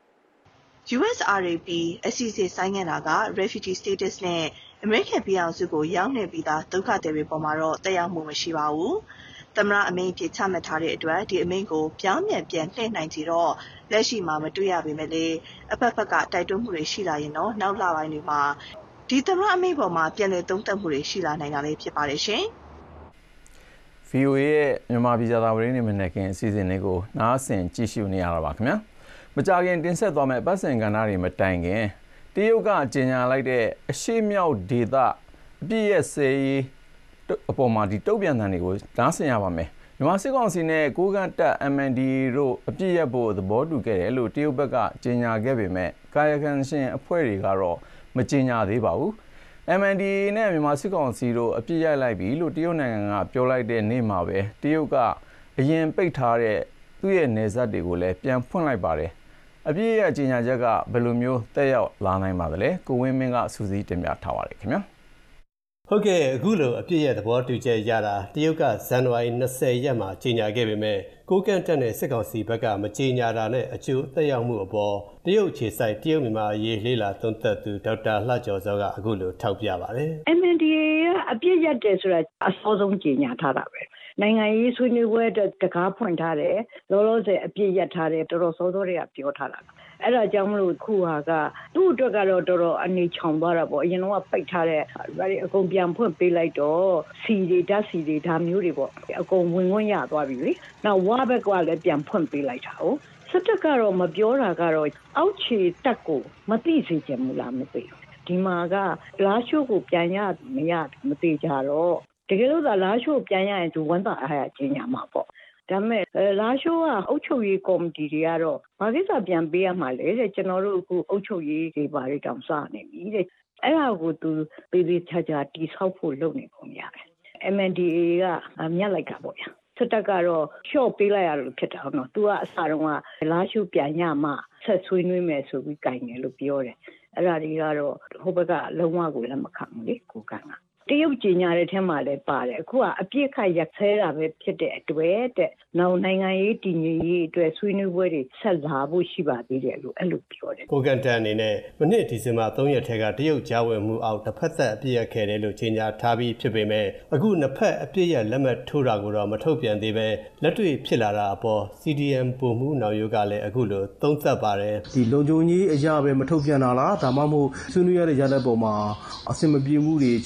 USRAP အစီအစဉ်ဆိုင်ငံတာက refugee status နဲ့ American ပြည်အောင်စုကိုရောက်နေပြီးသားဒုက္ခသည်တွေပေါ်မှာတော့တက်ရောက်မှုမရှိပါဘူး။သမ္မတအမိန့်ပြချမှတ်ထားတဲ့အတွက်ဒီအမိန့်ကိုပြောင်းပြန်လှည့်နိုင်ကြတော့လက်ရှိမှာမတွေ့ရပေမဲ့လည်းအဖက်ဖက်ကတိုက်တွန်းမှုတွေရှိလာရင်တော့နောက်လပိုင်းတွေမှာဒီသမ္မတအမိန့်ပေါ်မှာပြန်လည်သုံးသပ်မှုတွေရှိလာနိုင်တာလည်းဖြစ်ပါတယ်ရှင်။ VOA ရဲ့မြန်မာပြည်သာဝရင်းနေမနေ့ကအစီအစဉ်လေးကိုနားဆင်ကြည့်ရှုနေရတာပါခင်ဗျာ။မကြခင်တင်ဆက်သွားမယ့်ပတ်စင်ကဏ္ဍတွေမတိုင်ခင်တရုတ်ကကြေညာလိုက်တဲ့အရှေ့မြောက်ဒေသအပြည့်ရဲ့စေးအပေါ်မှာဒီတုတ်ပြန်တန်တွေကိုနားဆင်ရပါမယ်။မြန်မာစစ်ကောင်စီနဲ့ကိုကန့်တပ် MND တို့အပြည့်ရဖို့သဘောတူခဲ့တယ်လို့တရုတ်ဘက်ကကြေညာခဲ့ပေမဲ့ကာယကံရှင်အဖွဲ့တွေကတော့မကြေညာသေးပါဘူး။ MND နဲ့မြန်မာစစ်ကောင်စီတို့အပြစ်ရိုက်လိုက်ပြီလို့တရုတ်နိုင်ငံကပြောလိုက်တဲ့နေ့မှာပဲတရုတ်ကအရင်ပိတ်ထားတဲ့သူ့ရဲ့နယ်စပ်တွေကိုလည်းပြန်ဖွင့်လိုက်ပါတယ်။အပြစ်ရဲ့ကြေညာချက်ကဘယ်လိုမျိုးတက်ရောက်လာနိုင်ပါသလဲကိုဝင်းမင်းကစူးစီးတင်ပြထားပါတယ်ခင်ဗျာ။ဟုတ်ကဲ့အခုလိုအပြစ်ရဲ့သဘောတူချက်ရတာတရုတ်ကဇန်နဝါရီ20ရက်မှာကြေညာခဲ့ပေမဲ့ကိုကန့်တက်တဲ့စစ်ကောင်စီဘက်ကမကြေညာတာနဲ့အကျိုးသက်ရောက်မှုအပေါ်တရုတ်ခြေဆိုင်တရုတ်မြန်မာအရေးလေးလာသုံးသပ်သူဒေါက်တာလှကျော်စောကအခုလိုထောက်ပြပါတယ်။ MNDAA ကအပြစ်ရက်တယ်ဆိုတာအစောဆုံးကြေညာထားတာပဲ။နိုင်ငံရေးဆွေးနွေးပွဲအတွက်တကားဖွင့်ထားတယ်လောလောဆယ်အပြစ်ရက်ထားတယ်တော်တော်စောစောတွေကပြောထားတာအဲ့ဒါကြောင့်မလို့ခုဟာကသူ့အတွက်ကတော့တော်တော်အနေချောင်သွားတာပေါ့အရင်တော့ပိတ်ထားတဲ့အကုန်ပြန်ဖွင့်ပေးလိုက်တော့စီတွေဓာတ်စီတွေဒါမျိုးတွေပေါ့အကုန်ဝင်ခွင့်ရသွားပြီလေနောက်ဝါဘက်ကလည်းပြန်ဖွင့်ပေးလိုက်တာဟုတ်စစ်တပ်ကတော့မပြောတာကတော့အောက်ခြေတက်ကိုမသိစေချင်ဘူးလားမသိဒီမှာကလာရှိုးကိုပြန်ရမရမသိကြတော့တကယ်လို့သာလာရှိုးပြန်ရရင်သူဝန်တာအားရချင်းညာမှာပေါ့ဒါမဲ့လာရှိုးကအုပ်ချုပ်ရေးကော်မတီတွေကတော့ဘာကိစ္စပြန်ပေးရမှာလဲတဲ့ကျွန်တော်တို့အခုအုပ်ချုပ်ရေးတွေဘာတွေတောင်စနေပြီတဲ့အဲ့ဒါကိုသူပေးပေးချာချာတိဆောက်ဖို့လုပ်နေပုံရတယ် MNDAA ကမြတ်လိုက်တာပေါ့ဗျာစစ်တပ်ကတော့ရှော့ပေးလိုက်ရလို့ဖြစ်တာဟုတ်နော်သူကအစတုန်းကလာရှိုးပြန်ရမှဆက်ဆွေးနွေးမယ်ဆိုပြီးကြိုင်တယ်လို့ပြောတယ်အဲ့ဒါတွေကတော့ဟိုဘက်ကလုံးဝကိုလက်မခံဘူးလေကိုကန့်ကတရုတ်ကြီးညာတဲ့ထဲမှာလည်းပါတယ်အခုကအပြစ်ခတ်ရက်ဆဲတာပဲဖြစ်တဲ့အတွက်တဲ့နောက်နိုင်ငံရေးတည်ငြိမ်ရေးအတွက်ဆွေးနွေးပွဲတွေဆက်လာဖို့ရှိပါသေးတယ်လို့အဲ့လိုပြောတယ်ကိုကန့်တန်အနေနဲ့မနှစ်ဒီဇင်ဘာ3ရက်ထဲကတရုတ်ကြားဝင်မှုအောက်တစ်ဖက်သက်အပြစ်ရက်ခဲ့တယ်လို့ကြေညာထားပြီးဖြစ်ပေမဲ့အခုနှစ်ဖက်အပြစ်ရက်လက်မှတ်ထိုးတာကိုတော့မထုတ်ပြန်သေးပဲလက်တွေ့ဖြစ်လာတာအပေါ် CDM ပုံမှုနောင်ရိုးကလည်းအခုလိုသုံးသပ်ပါတယ်ဒီလုံခြုံရေးအရာပဲမထုတ်ပြန်တာလားဒါမှမဟုတ်ဆွေးနွေးရတဲ့ရတဲ့ပုံမှာအဆင်မပြေမှုတွေချိလို့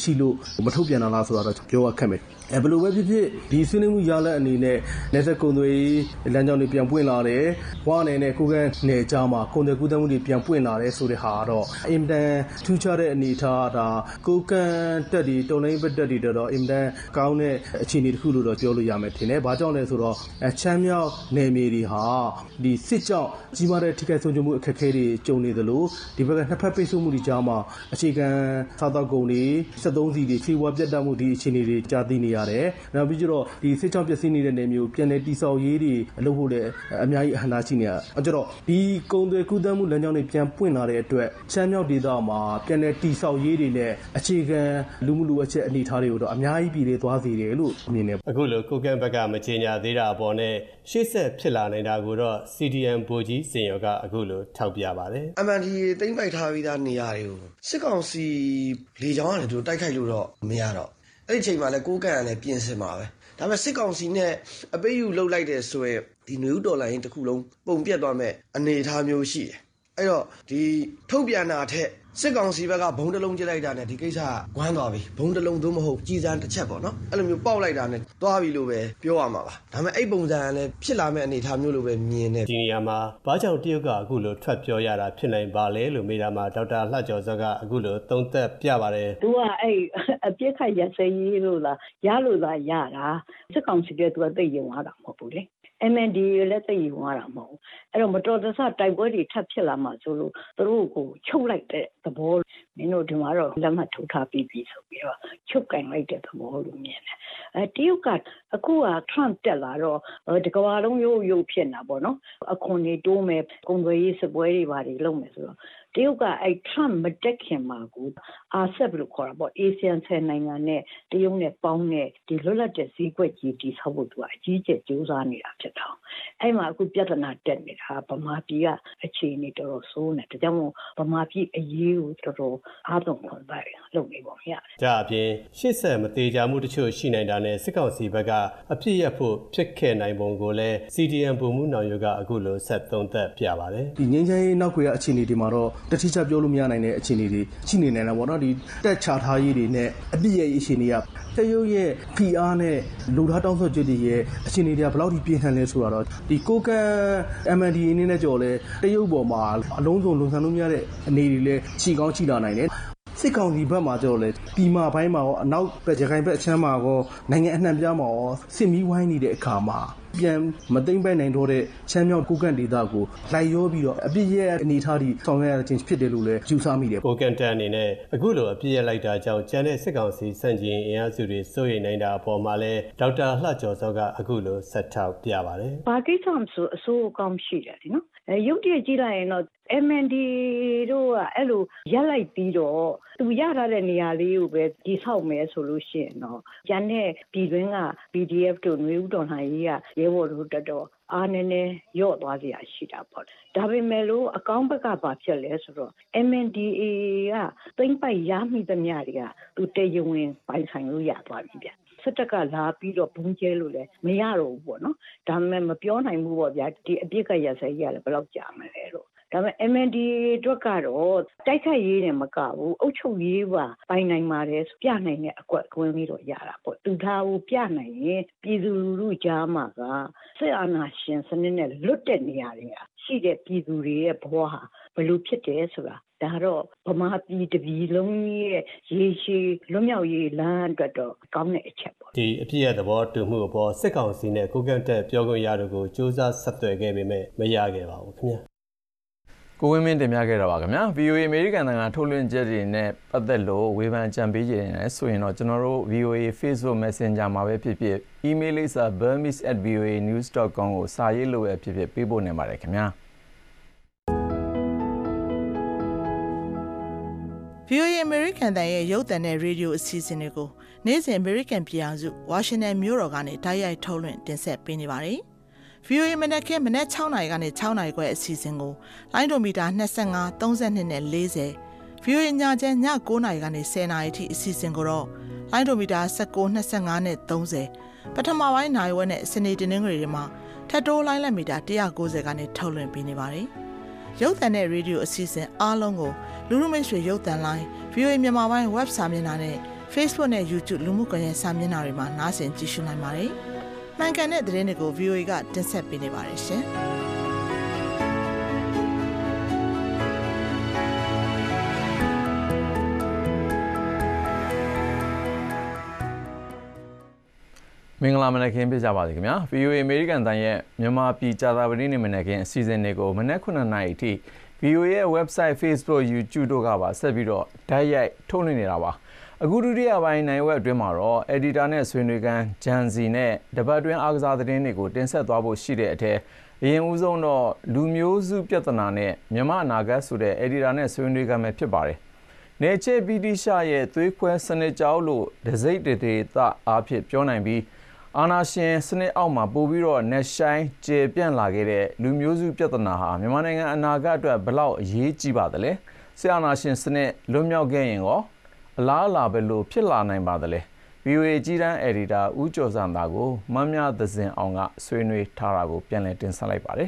မထုတ်ပြန်လာဆိုတော့ပြောရခက်မယ်ဘယ်လိုပဲဖြစ်ဖြစ်ဒီဆွေးနွေးမှုရလဒ်အနေနဲ့နယ်စပ်ကုန်သွယ်ရေးလမ်းကြောင်းတွေပြန်ပွင့်လာတယ်။ဘွားနယ်နဲ့ကိုကန်းနယ်ကြားမှာကုန်သွယ်ကူးသန်းမှုတွေပြန်ပွင့်လာတယ်ဆိုတဲ့ဟာတော့အင်တန်ထူးခြားတဲ့အနေအထားဒါကိုကန်းတက်ဒီတုံလိုင်းဘက်တက်ဒီတော့အင်တန်ကောင်းတဲ့အခြေအနေတစ်ခုလို့တော့ပြောလို့ရမယ်ထင်တယ်။ဘာကြောင့်လဲဆိုတော့ချမ်းမြောက်နယ်မြေတွေဟာဒီစစ်ကြောင့်ကြီးမားတဲ့ထိခိုက်ဆုံးရှုံးမှုအခက်အခဲတွေကြုံနေသလိုဒီဘက်ကနှစ်ဖက်ပိတ်ဆို့မှုတွေကြားမှာအခြေခံစားသောက်ကုန်တွေ73စီတွေခြေဝါပြတ်တက်မှုဒီအခြေအနေတွေကြားသိနေရတယ်။နောက်ပြီးတော့ဒီစစ်ကြောင့်ပျက်စီးနေတဲ့နယ်မျိုးပြန်လည်တည်ဆောက်ရေးတွေလုပ်ဖို့လည်းအများကြီးအဟန့်အတားရှိနေတာ။အဲကြတော့ဒီကုန်သွယ်ကူးသန်းမှုလမ်းကြောင်းတွေပြန်ပွင့်လာတဲ့အတွက်ချမ်းမြောက်ဒေသမှာပြန်လည်တည်ဆောက်ရေးတွေနဲ့အခြေခံလူမှုလူအပ်ချက်အနေအထားတွေကိုတော့အများကြီးပြည်သွားစေတယ်လို့မြင်နေ။အခုလိုကိုကန့်ဘက်ကမကြေညာသေးတာအပေါ်နဲ့ရှေ့ဆက်ဖြစ်လာနိုင်တာကိုတော့ CDM ဗိုလ်ကြီးစင်ရောကအခုလိုထောက်ပြပါတယ်။ MNDAA သိမ်းပိုက်ထားပြီးသားနေရာတွေကိုစစ်ကောင်စီလေကြောင်းကနေတို့တိုက်ခိုက်လို့တော့မရတော့အဲ့ဒီချိန်မှာလည်းကိုကန့်ကလည်းပြင်ဆင်ပါပဲဒါပေမဲ့စစ်ကောင်စီနဲ့အပိတ်ယူလှုပ်လိုက်တဲ့ဆိုရင်ဒီနွေဦးတော်လိုင်းတစ်ခုလုံးပုံပြတ်သွားမဲ့အနေအထားမျိုးရှိတယ်အဲ့တော့ဒီထုတ်ပြန်တာထက်စစ်ကောင်စီဘက်ကဘုံတစ်လုံးကျလိုက်တာနဲ့ဒီကိစ္စကဝမ်းသွားပြီဘုံတစ်လုံးသို့မဟုတ်ကြီးစံတစ်ချက်ပေါ့နော်အဲ့လိုမျိုးပေါက်လိုက်တာနဲ့သွားပြီလို့ပဲပြောရမှာပါဒါပေမဲ့အဲ့ပုံစံကလည်းဖြစ်လာမဲ့အနေအထားမျိုးလိုပဲမြင်နေဒီနေရာမှာဘာကြောင့်တရုတ်ကအခုလိုထွက်ပြောရတာဖြစ်နိုင်ပါလဲလို့မေးတာမှာဒေါက်တာလှကျော်စောကအခုလိုသုံးသပ်ပြပါတယ်သူကအဲ့အပြစ်ခတ်ရစရေးလို့လားရလို့လားရတာစစ်ကောင်စီကသူကသိရင်သွားတာမဟုတ်ဘူးလေMNDAA လည်းသိရင်သွားတာမဟုတ်ဘူးအဲ့တော့မတော်တဆတိုက်ပွဲတွေထပ်ဖြစ်လာမှဆိုလို့သူတို့ကိုချုပ်လိုက်တဲ့သဘောမင်းတို့ဒီမှာတော့လက်မှတ်ထိုးထားပြီးပြီဆိုပြီးတော့ချုပ်ကင်လိုက်တဲ့သဘောလို့မြင်တယ်တရုတ်ကအခုက Trump တက်လာတော့တကဘာလုံးရုပ်ဖြစ်နေတာပေါ့နော်အခွန်တွေတိုးမယ်ကုန်သွယ်ရေးစစ်ပွဲတွေဘာတွေလုပ်မယ်ဆိုတော့တရုတ်ကအဲ့ Trump မတက်ခင်မှာကိုအာဆက်လို့ခေါ်တာပေါ့ ASEAN 10နိုင်ငံနဲ့တရုတ်နဲ့ပေါင်းတဲ့ဒီလွတ်လပ်တဲ့ဈေးကွက်ကြီးတည်ဆောက်ဖို့သူကအကြီးကျယ်ကြိုးစားနေတာဖြစ်တော့အဲ့မှာအခုပြဿနာတက်နေတာဗမာပြည်ကအခြေအနေတော်တော်ဆိုးနေတယ်ဒါကြောင့်မို့ဗမာပြည်အရေးကိုတော်တော်အားသွန်ခွန်ဆိုင်လုပ်နေပုံရတယ်။ဒါအပြင်ရှေ့ဆက်မသေးကြမှုတချို့ရှိနိုင်တာနဲ့စစ်ကောင်စီဘက်ကအပြစ်ရဖို့ဖြစ်ခဲ့နိုင်ပုံကိုလည်း CDM ဗိုလ်မှူးနောင်ရိုးကအခုလိုဆက်သုံးသပ်ပြပါတယ်။ဒီငင်းချမ်းရေးနောက်ခွေကအခြေအနေတွေမှာတော့တတိကျပြောလို့မရနိုင်တဲ့အခြေအနေတွေရှိနေနိုင်တာပေါ့နော်ဒီတက်ချထားရေးတွေနဲ့အပြစ်ရဲ့အခြေအနေကတရုတ်ရဲ့ဖိအားနဲ့လူသားတောင်းဆိုချက်တွေရဲ့အခြေအနေတွေကဘယ်လောက်ထိပြင်းထန်လဲဆိုတော့ဒီကိုကန့် MNDAA အနေနဲ့ကြော်လဲတရုတ်ပေါ်မှာအလုံးစုံလုံဆန်လို့မရတဲ့အနေတွေလည်းခြိကောင်းခြိလာနိုင်တယ်စစ်ကောင်စီဘက်မှာကြော်လဲပြည်မာပိုင်းမှာရောအနောက်ဘက်ရခိုင်ဘက်အချမ်းမှာရောနိုင်ငံအနှံ့ပြားမှာရောစစ်မီးဝိုင်းနေတဲ့အခါမှာပြန်မသိမ့်ပိုက်နိုင်တော့တဲ့ချမ်းမြောက်ကိုကန့်ဒေသကိုလိုက်ရောပြီးတော့အပြစ်ရဲ့အနေအထားတွေဆောင်ရွက်ရခြင်းဖြစ်တယ်လို့လည်းယူဆမိတယ်ကိုကန့်တန်အနေနဲ့အခုလိုအပြစ်ရလိုက်တာကြောင့်ကျန်တဲ့စစ်ကောင်စီစန့်ကျင်အင်အားစုတွေစိုးရိမ်နိုင်တာအပေါ်မှာလည်းဒေါက်တာလှကျော်စောကအခုလိုဆက်ထောက်ပြပါတယ်ဘာကိစ္စမှဆိုအဆိုးအကောင်းရှိတယ်ဒီနော်ရုပ်တရက်ကြည့်လိုက်ရင်တော့ MNDAA တို့ကအဲ့လိုရက်လိုက်ပြီးတော့သူရထားတဲ့နေရာလေးကိုပဲဒီဆောက်မယ်ဆိုလို့ရှိရင်တော့ကျန်တဲ့ပြည်တွင်းက PDF တို့နွေဦးတော်လှန်ရေးကရဲဘော်တို့တက်တော့အားနည်းနည်းရော့သွားစရာရှိတာပေါ့ဒါပေမဲ့လို့အကောင်းဘက်ကဘာဖြစ်လဲဆိုတော့ MNDAA ကသိမ့်ပိုက်ရမိသမျှတွေကသူတည်ရင်ပိုင်ဆိုင်လို့ရသွားပြီဗျစစ်တပ်ကလာပြီးတော့ဘုံကျဲလို့လည်းမရတော့ဘူးပေါ့နော်ဒါပေမဲ့မပြောနိုင်ဘူးပေါ့ဗျာဒီအပြစ်ကရစဲကြီးကလည်းဘယ်လောက်ကြာမလဲလို့ဒါပေမဲ့ MNDAA အတွက်ကတော့တိုက်ခိုက်ရေးနဲ့မကဘူးအုပ်ချုပ်ရေးပါပိုင်နိုင်ပါတယ်ပြနိုင်တဲ့အကွက်ကွင်းပြီးတော့ရတာပေါ့သူသားကိုပြနိုင်ရင်ပြည်သူလူထုကြားမှာကစစ်အာဏာရှင်စနစ်နဲ့လွတ်တဲ့နေရာတွေကရှိတဲ့ပြည်သူတွေရဲ့ဘဝဟာဘယ်လိုဖြစ်တယ်ဆိုတာဒါတော့ဗမာပြည်တပြည်လုံးရဲ့ရေရှည်လွတ်မြောက်ရေးလမ်းအတွက်တော့ကောင်းတဲ့အချက်ပေါ့ဒီအပြည့်ရဲ့သဘောတူမှုအပေါ်စစ်ကောင်စီနဲ့ကိုကန့်တက်ပြောခွင့်ရတို့ကိုစ조사ဆက်သွယ်ခဲ့ပေမဲ့မရခဲ့ပါဘူးခင်ဗျာကိုဝင်းမင်းတင်ပြခဲ့တာပါခင်ဗျာ VOA အမေရိကန်နိုင်ငံထုတ်လွှင့်ချက်တွေနဲ့ပတ်သက်လို့ဝေဖန်ကြံပေးကြတယ်ဆိုရင်တော့ကျွန်တော်တို့ VOA Facebook Messenger မှာပဲဖြစ်ဖြစ် email လိပ်စာ burmese@voanews.com ကိုစာရေးလို့ပဲဖြစ်ဖြစ်ပေးပို့နေပါတယ်ခင်ဗျာ VOA အမေရိကန်တန်ရဲ့ရုပ်သံနဲ့ရေဒီယိုအစီအစဉ်တွေကိုနေ့စဉ်အမေရိကန်ပြည်ထောင်စုဝါရှင်တန်မြို့တော်ကနေတိုက်ရိုက်ထုတ်လွှင့်တင်ဆက်ပေးနေပါတယ်VOA မနက်ခင်းမနက်6နာရီကနေ6နာရီခွဲအစီအစဉ်ကိုလိုင်းဒိုမီတာ25 32နဲ့40 VOA ညချမ်းည9နာရီကနေ10နာရီထိအစီအစဉ်ကိုတော့လိုင်းဒိုမီတာ19 25နဲ့30ပထမပိုင်းနိုင်ဝက်နဲ့စနေတနင်္ဂနွေတွေမှာထပ်တိုးလိုင်းလက်မီတာ190ကနေထုတ်လွှင့်ပေးနေပါတယ်ရုပ်သံနဲ့ရေဒီယိုအစီအစဉ်အားလုံးကိုလူလူမိတ်ဆွေရုပ်သံလိုင်း VOA မြန်မာပိုင်း web စာမျက်နှာနဲ့ Facebook နဲ့ YouTube လူမှုကွန်ရက်စာမျက်နှာတွေမှာနားဆင်ကြည့်ရှုနိုင်ပါတယ်။မှန်ကန်တဲ့သတင်းတွေကို VOA ကတင်ဆက်ပေးနေပါတယ်ရှင်။မင်္ဂလာမနက်ခင်းပြကြပါစေခင်ဗျာ VOA အမေရိကန်တန်ရဲ့မြန်မာပြည်ကြာသပတေးနေ့မနက်ခင်းအစီအစဉ်တွေကိုမနက်9:00 နာရီအထိ VOA ရဲ့ website Facebook YouTube တို့ကပါဆက်ပြီးတော့ဓာတ်ရိုက်ထုတ်လွှင့်နေတာပါအခုဒုတိယပိုင်းနိုင်ဝက်အတွင်းမှာတော့ editor နဲ့ဆွေးနွေးခန်းဂျန်စီနဲ့တပတ်တွင်းအားကစားသတင်းတွေကိုတင်ဆက်သွားဖို့ရှိတဲ့အထက်အရင်ဦးဆုံးတော့လူမျိုးစုပြဿနာနဲ့မြန်မာအနာဂတ်ဆိုတဲ့ editor နဲ့ဆွေးနွေးခန်းပဲဖြစ်ပါတယ်နေချေဗီတီရှာရဲ့သွေးခွဲစနစ်ကြောက်လို့ဒစိမ့်တေသအားဖြင့်ပြောနိုင်ပြီးအာနာရှင်စနစ်အောက်မှာပို့ပြီးတော့net shine ကျေပြန့်လာခဲ့တဲ့လူမျိုးစုပြဿနာဟာမြန်မာနိုင်ငံအနာဂတ်အတွက်ဘယ်လောက်အရေးကြီးပါသလဲဆရာနာရှင်စနစ်လွတ်မြောက်ခဲ့ရင်ရောအလားအလာပဲလို့ဖြစ်လာနိုင်ပါသလဲ VOA ကြီးတန်း editor ဦးကျော်စံသားကိုမမြသဇင်အောင်ကဆွေးနွေးထားတာကိုပြန်လည်တင်ဆက်လိုက်ပါတယ်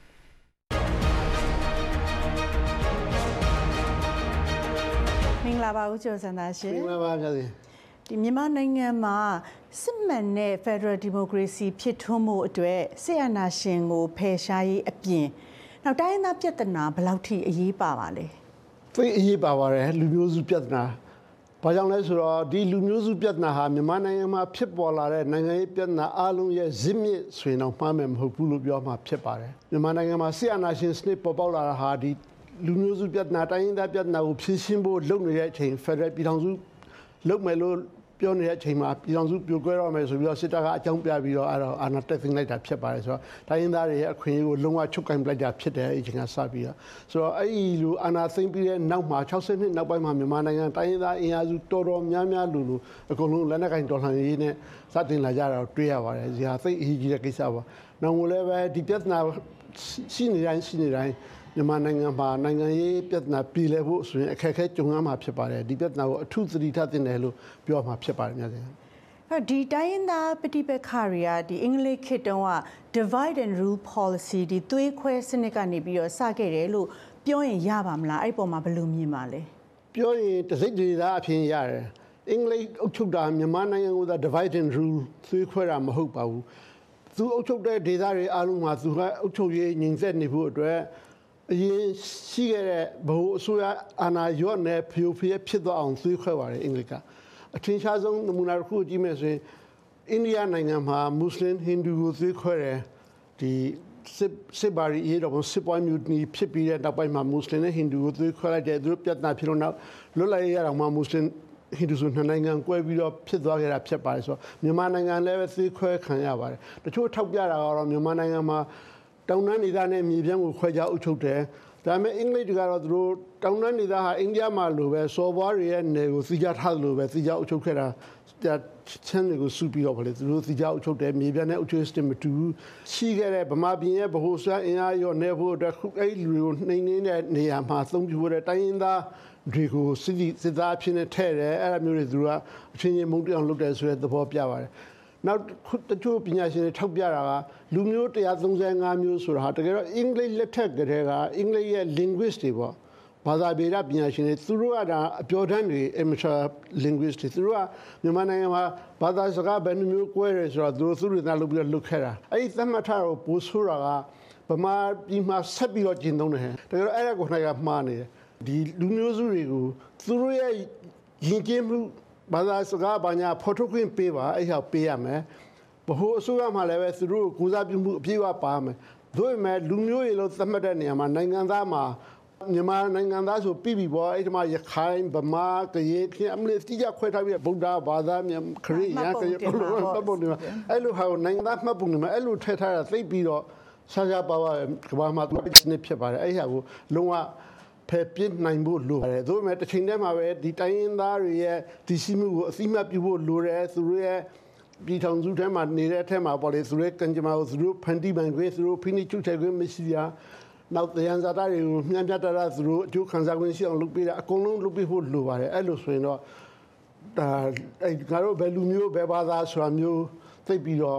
မင်္ဂလာပါဦးကျော်စံသားရှင်မင်္ဂလာပါဗျာဒီမြန်မာနိုင်ငံမှာစစ်မှန်တဲ့ Federal Democracy ဖြစ်ထွန်းမှုအတွက်ဆရာနာရှင်ကိုဖယ်ရှားရေးအပြင်နောက်တိုင်းသားပြဿနာဘယ်လောက်ထိအရေးပါပါလဲသိအရေးပါပါတယ်လူမျိုးစုပြဿနာဘာကြောင့်လဲဆိုတော့ဒီလူမျိုးစုပြဿနာဟာမြန်မာနိုင်ငံမှာဖြစ်ပေါ်လာတဲ့နိုင်ငံရေးပြဿနာအလုံးရဲ့ဇစ်မြစ်ဆွေးနွေးမှမယ်မဟုတ်ဘူးလို့ပြောမှဖြစ်ပါတယ်မြန်မာနိုင်ငံမှာဆရာနာရှင်စနစ်ပေါ်ပေါက်လာတာဟာဒီလူမျိုးစုပြဿနာတိုင်းရင်းသားပြဿနာကိုဖြေရှင်းဖို့လုပ်နေတဲ့အချိန် Federal ပြည်ထောင်စုလုပ်မယ်လို့ပြောနေတဲ့အချိန်မှာပြည်ထောင်စုပြိုကွဲတော့မယ်ဆိုပြီးတော့စစ်တပ်ကအကြောင်းပြပြီးတော့အဲ့တော့အာဏာတက်သိမ်းလိုက်တာဖြစ်ပါတယ်ဆိုတော့တိုင်းရင်းသားတွေရဲ့အခွင့်အရေးကိုလုံးဝချုပ်ကိုင်ပလိုက်တာဖြစ်တယ်အဲ့ဒီအချိန်ကစပြီးတော့ဆိုတော့အဲ့ဒီလိုအာဏာသိမ်းပြီးတဲ့နောက်မှာ60နှစ်နောက်ပိုင်းမှာမြန်မာနိုင်ငံတိုင်းရင်းသားအင်အားစုတော်တော်များများလူအကုန်လုံးလက်နက်ကင်တော်လှန်ရေးနဲ့စတင်လာကြတာကိုတွေ့ရပါတယ်ဒီဟာသိအရေးကြီးတဲ့ကိစ္စပါနောက်မို့လည်းပဲဒီပြဿနာရှိနေတိုင်းမြန်မာနိုင်ငံမှာနိုင်ငံရေးပြဿနာပြည်လည်ဖို့ဆိုရင်အခက်အခဲကြုံရမှာဖြစ်ပါတယ်ဒီပြဿနာကိုအထူးသတိထားသင့်တယ်လို့ပြောမှာဖြစ်ပါတယ်များတယ်ဒီတိုင်းရင်းသားပဋိပက္ခတွေကဒီအင်္ဂလိပ်ခေတ်တုန်းက divide and rule policy ဒီသွေးခွဲစနစ်ကနေပြီးတော့စခဲ့တယ်လို့ပြောရင်ရပါမလားအဲ့ပေါ်မှာဘယ်လိုမြင်ပါလဲပြောရင်တစိမ့်ဒေသအဖြစ်ရတယ်အင်္ဂလိပ်အုပ်ချုပ်တာမြန်မာနိုင်ငံက divide and rule သွေးခွဲတာမဟုတ်ပါဘူးသူအုပ်ချုပ်တဲ့ဒေသတွေအားလုံးမှာသူကအုပ်ချုပ်ရေးငြိမ်သက်နေဖို့အတွက်အရင်ရှိခဲ့တဲ့ဘိုးအစိုးရအာဏာရော့နဲ့ဖျို့ဖျက်ဖြစ်သွားအောင်သွေးခွဲပါတယ်အင်္ဂလိပ်ကအထင်ရှားဆုံးနမူနာတစ်ခုကြည့်မယ်ဆိုရင်အိန္ဒိယနိုင်ငံမှာမွတ်စလင်ဟိန္ဒူကိုသွေးခွဲတယ်ဒီစစ်ဘာရီရေတော့စစ်ပွိုင်းမြူနီဖြစ်ပြီးတဲ့နောက်ပိုင်းမှာမွတ်စလင်နဲ့ဟိန္ဒူကိုသွေးခွဲလိုက်တဲ့သူတို့ပြဿနာဖြစ်လို့နောက်လွတ်လပ်ရေးရအောင်မှမွတ်စလင်ဟိန္ဒူဆိုနှစ်နိုင်ငံကွဲပြီးတော့ဖြစ်သွားခဲ့တာဖြစ်ပါတယ်ဆိုတော့မြန်မာနိုင်ငံလည်းပဲသွေးခွဲခံရပါတယ်တချို့ထောက်ပြတာကတော့မြန်မာနိုင်ငံမှာတောင်တန်းဒေသနဲ့မြေပြန့်ကိုခွဲခြားအုပ်ချုပ်တယ်ဒါပေမဲ့အင်္ဂလိပ်တွေကတော့သူတို့တောင်တန်းဒေသဟာအိန္ဒိယမှာလိုပဲစော်ဘွားတွေရဲ့နယ်ကိုစီကြားထားလို့ပဲစီကြားအုပ်ချုပ်ခဲ့တာချမ်းတွေကိုစုပြီးတော့ဗလေသူတို့စီကြားအုပ်ချုပ်တယ်မြေပြန့်နဲ့အုပ်ချုပ်စတင်မတူဘူးရှိခဲ့တဲ့ဗမာပြည်ရဲ့ဗဟိုစွမ်းအင်အားရောနေဖို့အတွက်အဲ့ဒီလူကိုနှိမ်နေတဲ့နေရာမှာသုံးပြဖို့တဲ့တိုင်းရင်းသားတွေကိုစစ်သားဖြစ်နေထဲ့တယ်အဲ့ဒါမျိုးတွေသူတို့ကအချင်းချင်းမုန်းတောင်လုပ်တယ်ဆိုတဲ့သဘောပြပါတယ်နောက်တချို့ပညာရှင်တွေထောက်ပြတာကလူမျိုး135မျိုးဆိုတာဟာတကယ်တော့အင်္ဂလိပ်လက်ထက်ကတည်းကအင်္ဂလိပ်ရဲ့ linguist တွေပေါ့ဘာသာပေဒပညာရှင်တွေသူတို့ကဒါအပြောတန်းတွေ amateur linguist တွေသူတို့ကမြန်မာနိုင်ငံမှာဘာသာစကားဘယ်နှမျိုးကွဲတယ်ဆိုတော့သူတို့သုတေသနလုပ်ပြီးတော့လုပ်ခဲ့တာအဲ့ဒီသတ်မှတ်ထားကိုပို့ဆိုတာကဗမာပြည်မှာဆက်ပြီးတော့ကျင့်သုံးတယ်တကယ်တော့အဲ့ဒါကိုနိုင်ကမှားနေတယ်ဒီလူမျိုးစုတွေကိုသူတို့ရဲ့ယဉ်ကျေးမှုဘာသာစကားဘာညာဖော်ထုတ်ခွင့်ပေးပါအဲ့ဟာပေးရမယ်ဘဟိုအစိုးရမှလည်းပဲသူတို့ကိုစားပြုမှုအပြည့်အဝပါမယ်တို့ပေမဲ့လူမျိုးရေလို့သတ်မှတ်တဲ့နေရာမှာနိုင်ငံသားမှာမြန်မာနိုင်ငံသားဆိုပြည်ပြီပေါ့အဲ့ဒီမှာရခိုင်ဗမာကရင်ခင်အမလေးတိကျခွဲထားပြီးဗုဒ္ဓဘာသာမြန်ခရစ်ယာန်ကရင်ဘလို့မှတ်ပုံနေမှာအဲ့လိုဟာနိုင်ငံသားမှတ်ပုံနေမှာအဲ့လိုထည့်ထားတာသိပြီးတော့ဆရာပါပါကဘာမှစနစ်ဖြစ်ပါတယ်အဲ့ဟာကိုလုံးဝဖယ်ပြစ်နိုင်ဖို့လိုတယ်ဒါပေမဲ့တစ်ချိန်တည်းမှာပဲဒီတိုင်းရင်းသားတွေရဲ့ဒီရှိမှုကိုအသိမှတ်ပြုဖို့လိုတယ်သူတို့ရဲ့ပြည်ထောင်စုထဲမှာနေတဲ့အထက်မှာပေါ့လေသူတို့ကံကြမ္မာကိုသူတို့ဖန်တီးပန်ခွင့်သူတို့ဖိနှိပ်ချုပ်ချယ်ခွင့်မရှိရနောက်တရားစာသားတွေကိုမြန့်ပြတာသူတို့အကျိုးခံစားခွင့်ရှိအောင်လုပ်ပေးတာအကုန်လုံးလုပ်ပေးဖို့လိုပါတယ်အဲ့လိုဆိုရင်တော့ဒါအဲ့ငါတို့ဘယ်လူမျိုးဘယ်ဘာသာဆိုတာမျိုးသိပြီးတော့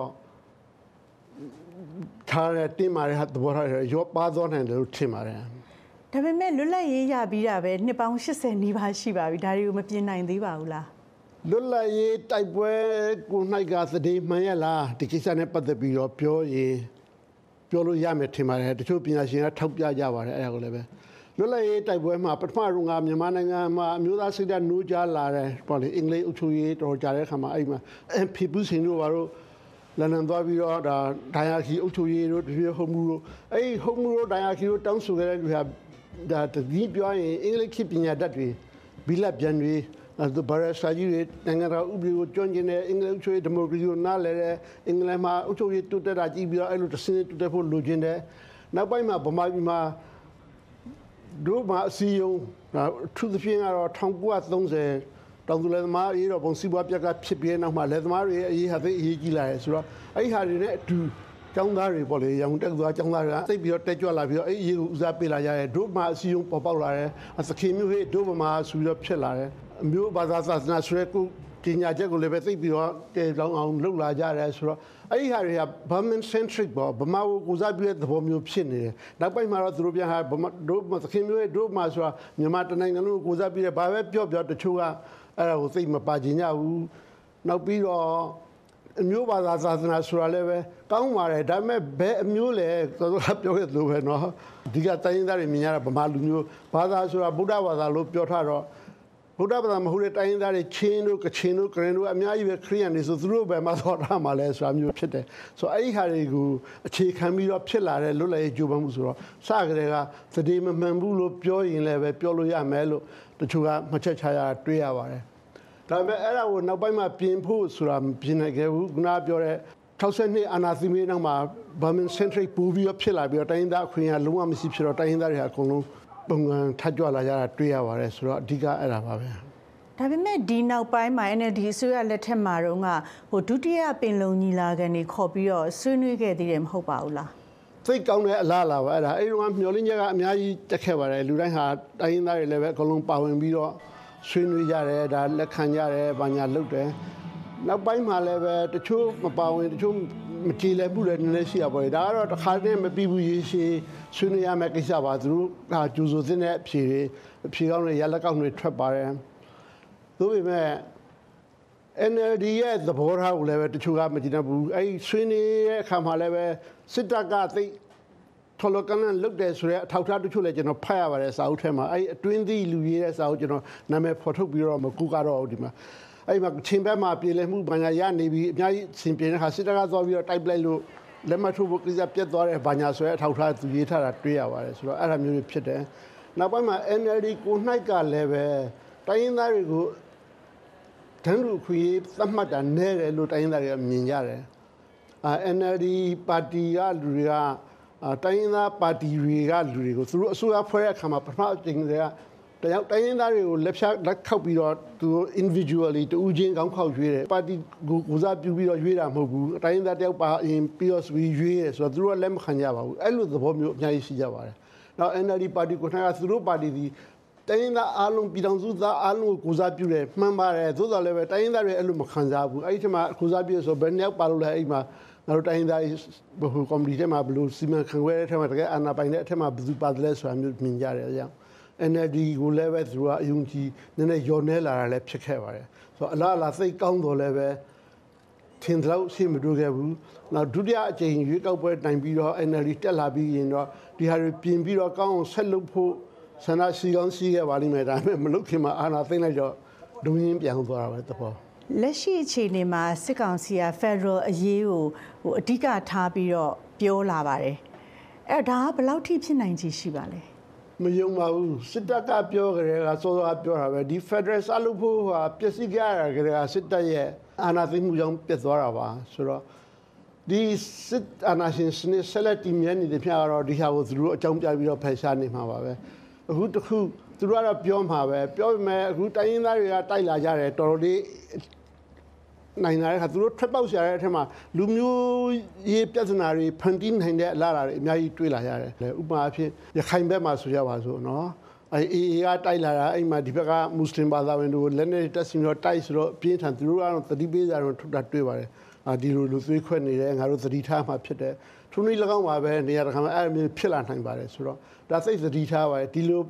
ထားတဲ့တင်မာတဲ့သဘောထားတွေရောပါသွားနိုင်တယ်လို့ထင်ပါတယ်ဒါပေမဲ့လွတ်လပ်ရေးရပြီးတာပဲနှစ်ပေါင်း80နီးပါးရှိပါပြီဒါတွေကိုမပြင်နိုင်သေးပါဘူးလားလွတ်လပ်ရေးတိုက်ပွဲကို၌ကသတိမှန်ရလားဒီကိစ္စနဲ့ပတ်သက်ပြီးတော့ပြောလို့ရမယ်ထင်ပါတယ်တချို့ပညာရှင်ကထောက်ပြကြပါတယ်အဲ့ဒါကိုလည်းပဲလွတ်လပ်ရေးတိုက်ပွဲမှာပထမရုံးကမြန်မာနိုင်ငံမှာအမျိုးသားစိတ်ဓာတ်နိုးကြားလာတယ်ပေါ့လေအင်္ဂလိပ်အုပ်ချုပ်ရေးတော်ကြတဲ့အခါမှာအဲ့မှာMP ဘူးစင်တို့ဘာလို့လန်ဒန်သွားပြီးတော့ဒါဒိုင်ယာခီအုပ်ချုပ်ရေးတို့ဒီဟုံးမှုတို့အဲ့ဟုံးမှုတို့ဒိုင်ယာခီတို့တောင်းဆိုခဲ့တဲ့လူဟာဒါတကြီးပြောရင်အင်္ဂလိပ်ခေတ်ပညာတတ်တွေဘီလက်ပြန်တွေဘာသာစာကြီးတွေနိုင်ငံတော်ဥပဒေကိုကျွမ်းကျင်တဲ့အင်္ဂလိပ်အုပ်ချုပ်ရေးဒီမိုကရေစီကိုနားလည်တဲ့အင်္ဂလန်မှာအုပ်ချုပ်ရေးတိုးတက်တာကြည့်ပြီးတော့အဲ့လိုတစ်စင်းတိုးတက်ဖို့လိုချင်တယ်နောက်ပိုင်းမှာဗမာပြည်မှာတို့မှာအစည်းအရုံးသူသဖြင့်ကတော့1930တောင်သူလယ်သမားရေးတော့ဘုံစီးပွားပြက်ကဖြစ်ပြီးနောက်မှာလယ်သမားတွေအရေးဟာသိအရေးကြီးလာတယ်ဆိုတော့အဲ့ဟာတွေနဲ့အတူကျောင်းသားတွေပေါ့လေရောင်တက်သွားကျောင်းသားတွေကသိပြီးတော့တက်ကြွလာပြီးတော့အဲ့အရေးကိုဦးစားပေးလာကြတယ်တို့မှာအစည်းအရုံးပေါ်ပေါက်လာတယ်သခင်မျိုးဟေ့တို့ဗမာဆိုပြီးတော့ဖြစ်လာတယ်အမျိုးဘာသာသာသနာဆိုတဲ့ကိုပညာချက်ကိုလည်းပဲသိပြီးတော့တည်လောင်အောင်လုပ်လာကြတယ်ဆိုတော့အဲ့ဒီဟာတွေက Burman centric ပေါ့ဗမာကိုစားပြတဲ့သဘောမျိုးဖြစ်နေတယ်နောက်ပိုင်းမှာတော့သူတို့ပြန်ဟာတို့သခင်မျိုးရဲ့တို့မှာဆိုတာမြန်မာတနိုင်ငံလုံးကိုစားပြတဲ့ဘာပဲပြောတချို့ကအဲ့ဒါကိုသိမပါကြညဘူးနောက်ပြီးတော့အမျိုးဘာသာသာသနာဆိုတာလည်းပဲကောင်းပါတယ်ဒါပေမဲ့ဘယ်အမျိုးလဲဆိုတော့ပြောခဲ့လို့ပဲเนาะဒီကတိုင်းရင်းသားတွေမြင်ရတာဗမာလူမျိုးဘာသာဆိုတာဗုဒ္ဓဘာသာလို့ပြောထားတော့ဗုဒ္ဓဘာသာမဟုတ်တဲ့တိုင်းရင်းသားတွေချင်းတို့ကချင်တို့ကရင်တို့အများကြီးပဲခရိယန်တွေဆိုသူတို့ပဲမသောတာမှာလဲဆိုတာမျိုးဖြစ်တယ်ဆိုအဲ့ဒီဟာတွေကိုအခြေခံပြီးတော့ဖြစ်လာတဲ့လွတ်လပ်ရေးကြိုးပမ်းမှုဆိုတော့စကြတဲ့ကသတိမမှန်ဘူးလို့ပြောရင်လည်းပဲပြောလို့ရမယ်လို့တချို့ကမှတ်ချက်ချရတွေ့ရပါတယ်ဒါပေမဲ့အဲ့ဒါကိုနောက်ပိုင်းမှာပြင်ဖို့ဆိုတာမပြင်နိုင်ခဲ့ဘူးခုနပြောတဲ့62အာနာသီမေးနောက်မှာ Burman centric ပူပြီးတော့ဖြစ်လာပြီးတော့တိုင်းရင်းသားအခွင့်အရေးလုံးဝမရှိဖြစ်တော့တိုင်းရင်းသားတွေဟာအကုန်လုံးပုံမှန်ထကြွလာကြတာတွေ့ရပါတယ်ဆိုတော့အဓိကအဲ့ဒါပါပဲဒါပေမဲ့ဒီနောက်ပိုင်းမှာ NLD အစိုးရလက်ထက်မှာတော့ဒုတိယပင်လုံညီလာခံတွေခေါ်ပြီးတော့ဆွေးနွေးခဲ့သေးတယ်မဟုတ်ပါဘူးလားသိကောင်းတဲ့အလားလာပါအဲ့ဒါအဲ့တော့မျောလင်းချက်ကအများကြီးတက်ခဲ့ပါတယ်လူတိုင်းဟာတိုင်းရင်းသားတွေလည်းပဲအကုန်လုံးပါဝင်ပြီးတော့ဆွေးနွေးကြတယ်ဒါလက်ခံကြတယ်ဘာညာလုပ်တယ်နောက်ပိုင်းမှာလည်းပဲတချို့မပါဝင်တချို့မကြည်လည်မှုလည်းနည်းနည်းရှိရပါတယ်ဒါကတော့တစ်ခါတည်းမပြီးဘူးရေရှည်ဆွေးနွေးရမယ့်ကိစ္စပါသူတို့ကကြိုးစိုးတဲ့အဖြေကောင်းတွေရလက်ကောက်တွေထွက်ပါတယ်သို့ပေမဲ့ NLD ရဲ့သဘောထားကိုလည်းပဲတချို့ကမကြည်တတ်ဘူးအဲ့ဆွေးနွေးတဲ့အခါမှာလည်းပဲစစ်တပ်ကသိထော်လကန်လုတ်တယ်ဆိုတဲ့အထောက်အထားတချို့လည်းကျွန်တော်ဖတ်ရပါတယ်စာအုပ်ထဲမှာအဲ့အတွင်းသီးလူရေးတဲ့စာအုပ်ကျွန်တော်နာမည်ဖော်ထုတ်ပြီးတော့မကူကတော့ဒီမှာအဲ့မှာချင်းဘက်မှာပြည်လည်မှုဘာညာရနေပြီးအများကြီးဆင်ပြေတဲ့ခါစစ်တပ်ကသွားပြီးတော့တိုက်ပလိုက်လို့လက်မထိုးဖို့ကိစ္စပြတ်သွားတဲ့ဘာညာဆိုတဲ့အထောက်အထားသူရေးထားတာတွေ့ရပါတယ်ဆိုတော့အဲ့ဒါမျိုးတွေဖြစ်တယ်နောက်ပိုင်းမှာ NLD ကို၌ကလည်းပဲတိုင်းရင်းသားတွေကိုတန်းလူခွေသတ်မှတ်တာနဲတယ်လို့တိုင်းရင်းသားတွေကမြင်ကြတယ်NLD ပါတီကလူတွေကတိုင်းရင်းသားပါတီတွေကလူတွေကိုသူတို့အစိုးရဖွဲ့တဲ့အခါမှာပထမအကြိမ်တွေကတိုင်းရင်းသားတွေကိုလက်ခောက်ပြီးတော့သူတို့ individually တူးချင်းကောင်းခောက်ရွေးတယ်ပါတီကိုစားပြုပြီးတော့ရွေးတာမဟုတ်ဘူးတိုင်းရင်းသားတယောက်ပါရင်ပြီးတော့ရွေးတယ်ဆိုတော့သူတို့ကလက်မခံကြပါဘူးအဲ့လိုသဘောမျိုးအများကြီးရှိကြပါတယ်နောက် NLD ပါတီကိုထားကသူတို့ပါတီဒီတိုင်းရင်းသားအားလုံးပြည်ထောင်စုသားအားလုံးကိုစားပြုတယ်မှန်ပါတယ်သို့တော်လည်းပဲတိုင်းရင်းသားတွေအဲ့လိုမခံစားဘူးအဲ့ဒီမှာကိုစားပြုဆိုဘယ်နှစ်ယောက်ပါလို့လဲအဲ့မှာငါတို့တိုင်းသားဘိုကော်မတီထဲမှာဘလို့စီမံခန့်ခွဲတဲ့ထဲမှာတကယ်အာဏာပိုင်တဲ့အထက်မှာဘယ်သူပါတယ်လဲဆိုတာမျိုးမြင်ကြတယ်အကြောင်း NLD ကိုလည်းပဲသူကအယုံကြည်နည်းနည်းယောနေလာတာလည်းဖြစ်ခဲ့ပါတယ်ဆိုတော့အလားအလာစိတ်ကောင်းတော်လည်းပဲထင်တော့ရှိမတွေ့ခဲ့ဘူးနောက်ဒုတိယအကြိမ်ရွေးကောက်ပွဲတိုင်ပြီးတော့ NLD တက်လာပြီးရင်တော့ဒီဟာတွေပြင်ပြီးတော့ကောင်းအောင်ဆက်လုပ်ဖို့ဆန္ဒရှိကောင်းရှိခဲ့ပါလိမ့်မယ်ဒါပေမဲ့မလုပ်ခင်မှာအာဏာသိမ်းလိုက်တော့ဒုံရင်းပြန်သွားတာပဲတဘောလက်ရှိအခြေအနေမှာစစ်ကောင်စီက Federal အရေးကိုအဓိကထားပြီးတော့ပြောလာပါတယ်အဲ့ဒါကဘယ်လောက်ထိဖြစ်နိုင်ခြေရှိပါလဲမယုံပါဘူးစစ်တပ်ကပြောကြတယ်ကစောစောကပြောတာပဲဒီ Federal စလုပ်ဖို့ဟာပျက်စီးကြရကြတယ်ကစစ်တပ်ရဲ့အာဏာသိမ်းမှုကြောင့်ပြတ်သွားတာပါဆိုတော့ဒီစစ်အာဏာရှင်စနစ်ဆက်လက်တည်မြဲနေတဲ့ဖျားကတော့ဒီဟာကိုသူတို့အကြောင်းပြပြီးတော့ဖယ်ရှားနေမှာပါပဲအခုတခုသူတို့ကတော့ပြောမှာပဲပြောပေမဲ့အခုတိုင်းရင်းသားတွေကတိုက်လာကြတယ်တော်တော်လေးနိုင်လာတဲ့ခါသူတို့ထွက်ပေါက်ရှာတဲ့အထက်မှာလူမျိုးရေးပြဿနာတွေဖန်တီးနိုင်တဲ့အလားအလာတွေအများကြီးတွေ့လာရတယ်ဥပမာအဖြစ်ရခိုင်ဘက်မှာဆိုကြပါစို့နော်အေးကတိုက်လာတာအဲ့မှာဒီဘက်ကမွတ်စလင်ဘာသာဝင်တို့လက်နဲ့တက်စီတော့တိုက်ဆိုတော့ပြင်းထန်သူတို့ကတော့သတိပေးကြတော့ထုတ်တာတွေ့ပါတယ်ဒီလိုလူသွေးခွက်နေတယ်ငါတို့သတိထားမှဖြစ်တယ်ထုံးနည်း၎င်းပါပဲနေရာတစ်ခါမှအဲ့လိုမျိုးဖြစ်လာနိုင်ပါတယ်ဆိုတော့ဒါစိတ်သတိထားပါတယ်ဒီလို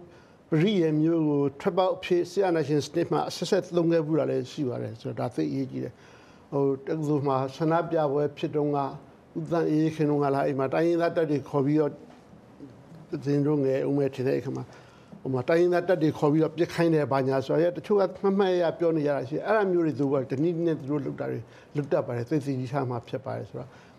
Bri and you trap out Sianation statement, set longer Burale, she was so that they oh, Zuma, Sanabia, web Chidonga, Udan Matai that they call the Zindunga, Umetinekama. Matai that they call you up the kind of banya, so I had to two at Mamma Pionia. I'm really the work, the needn't looked up at the Shama Chapais.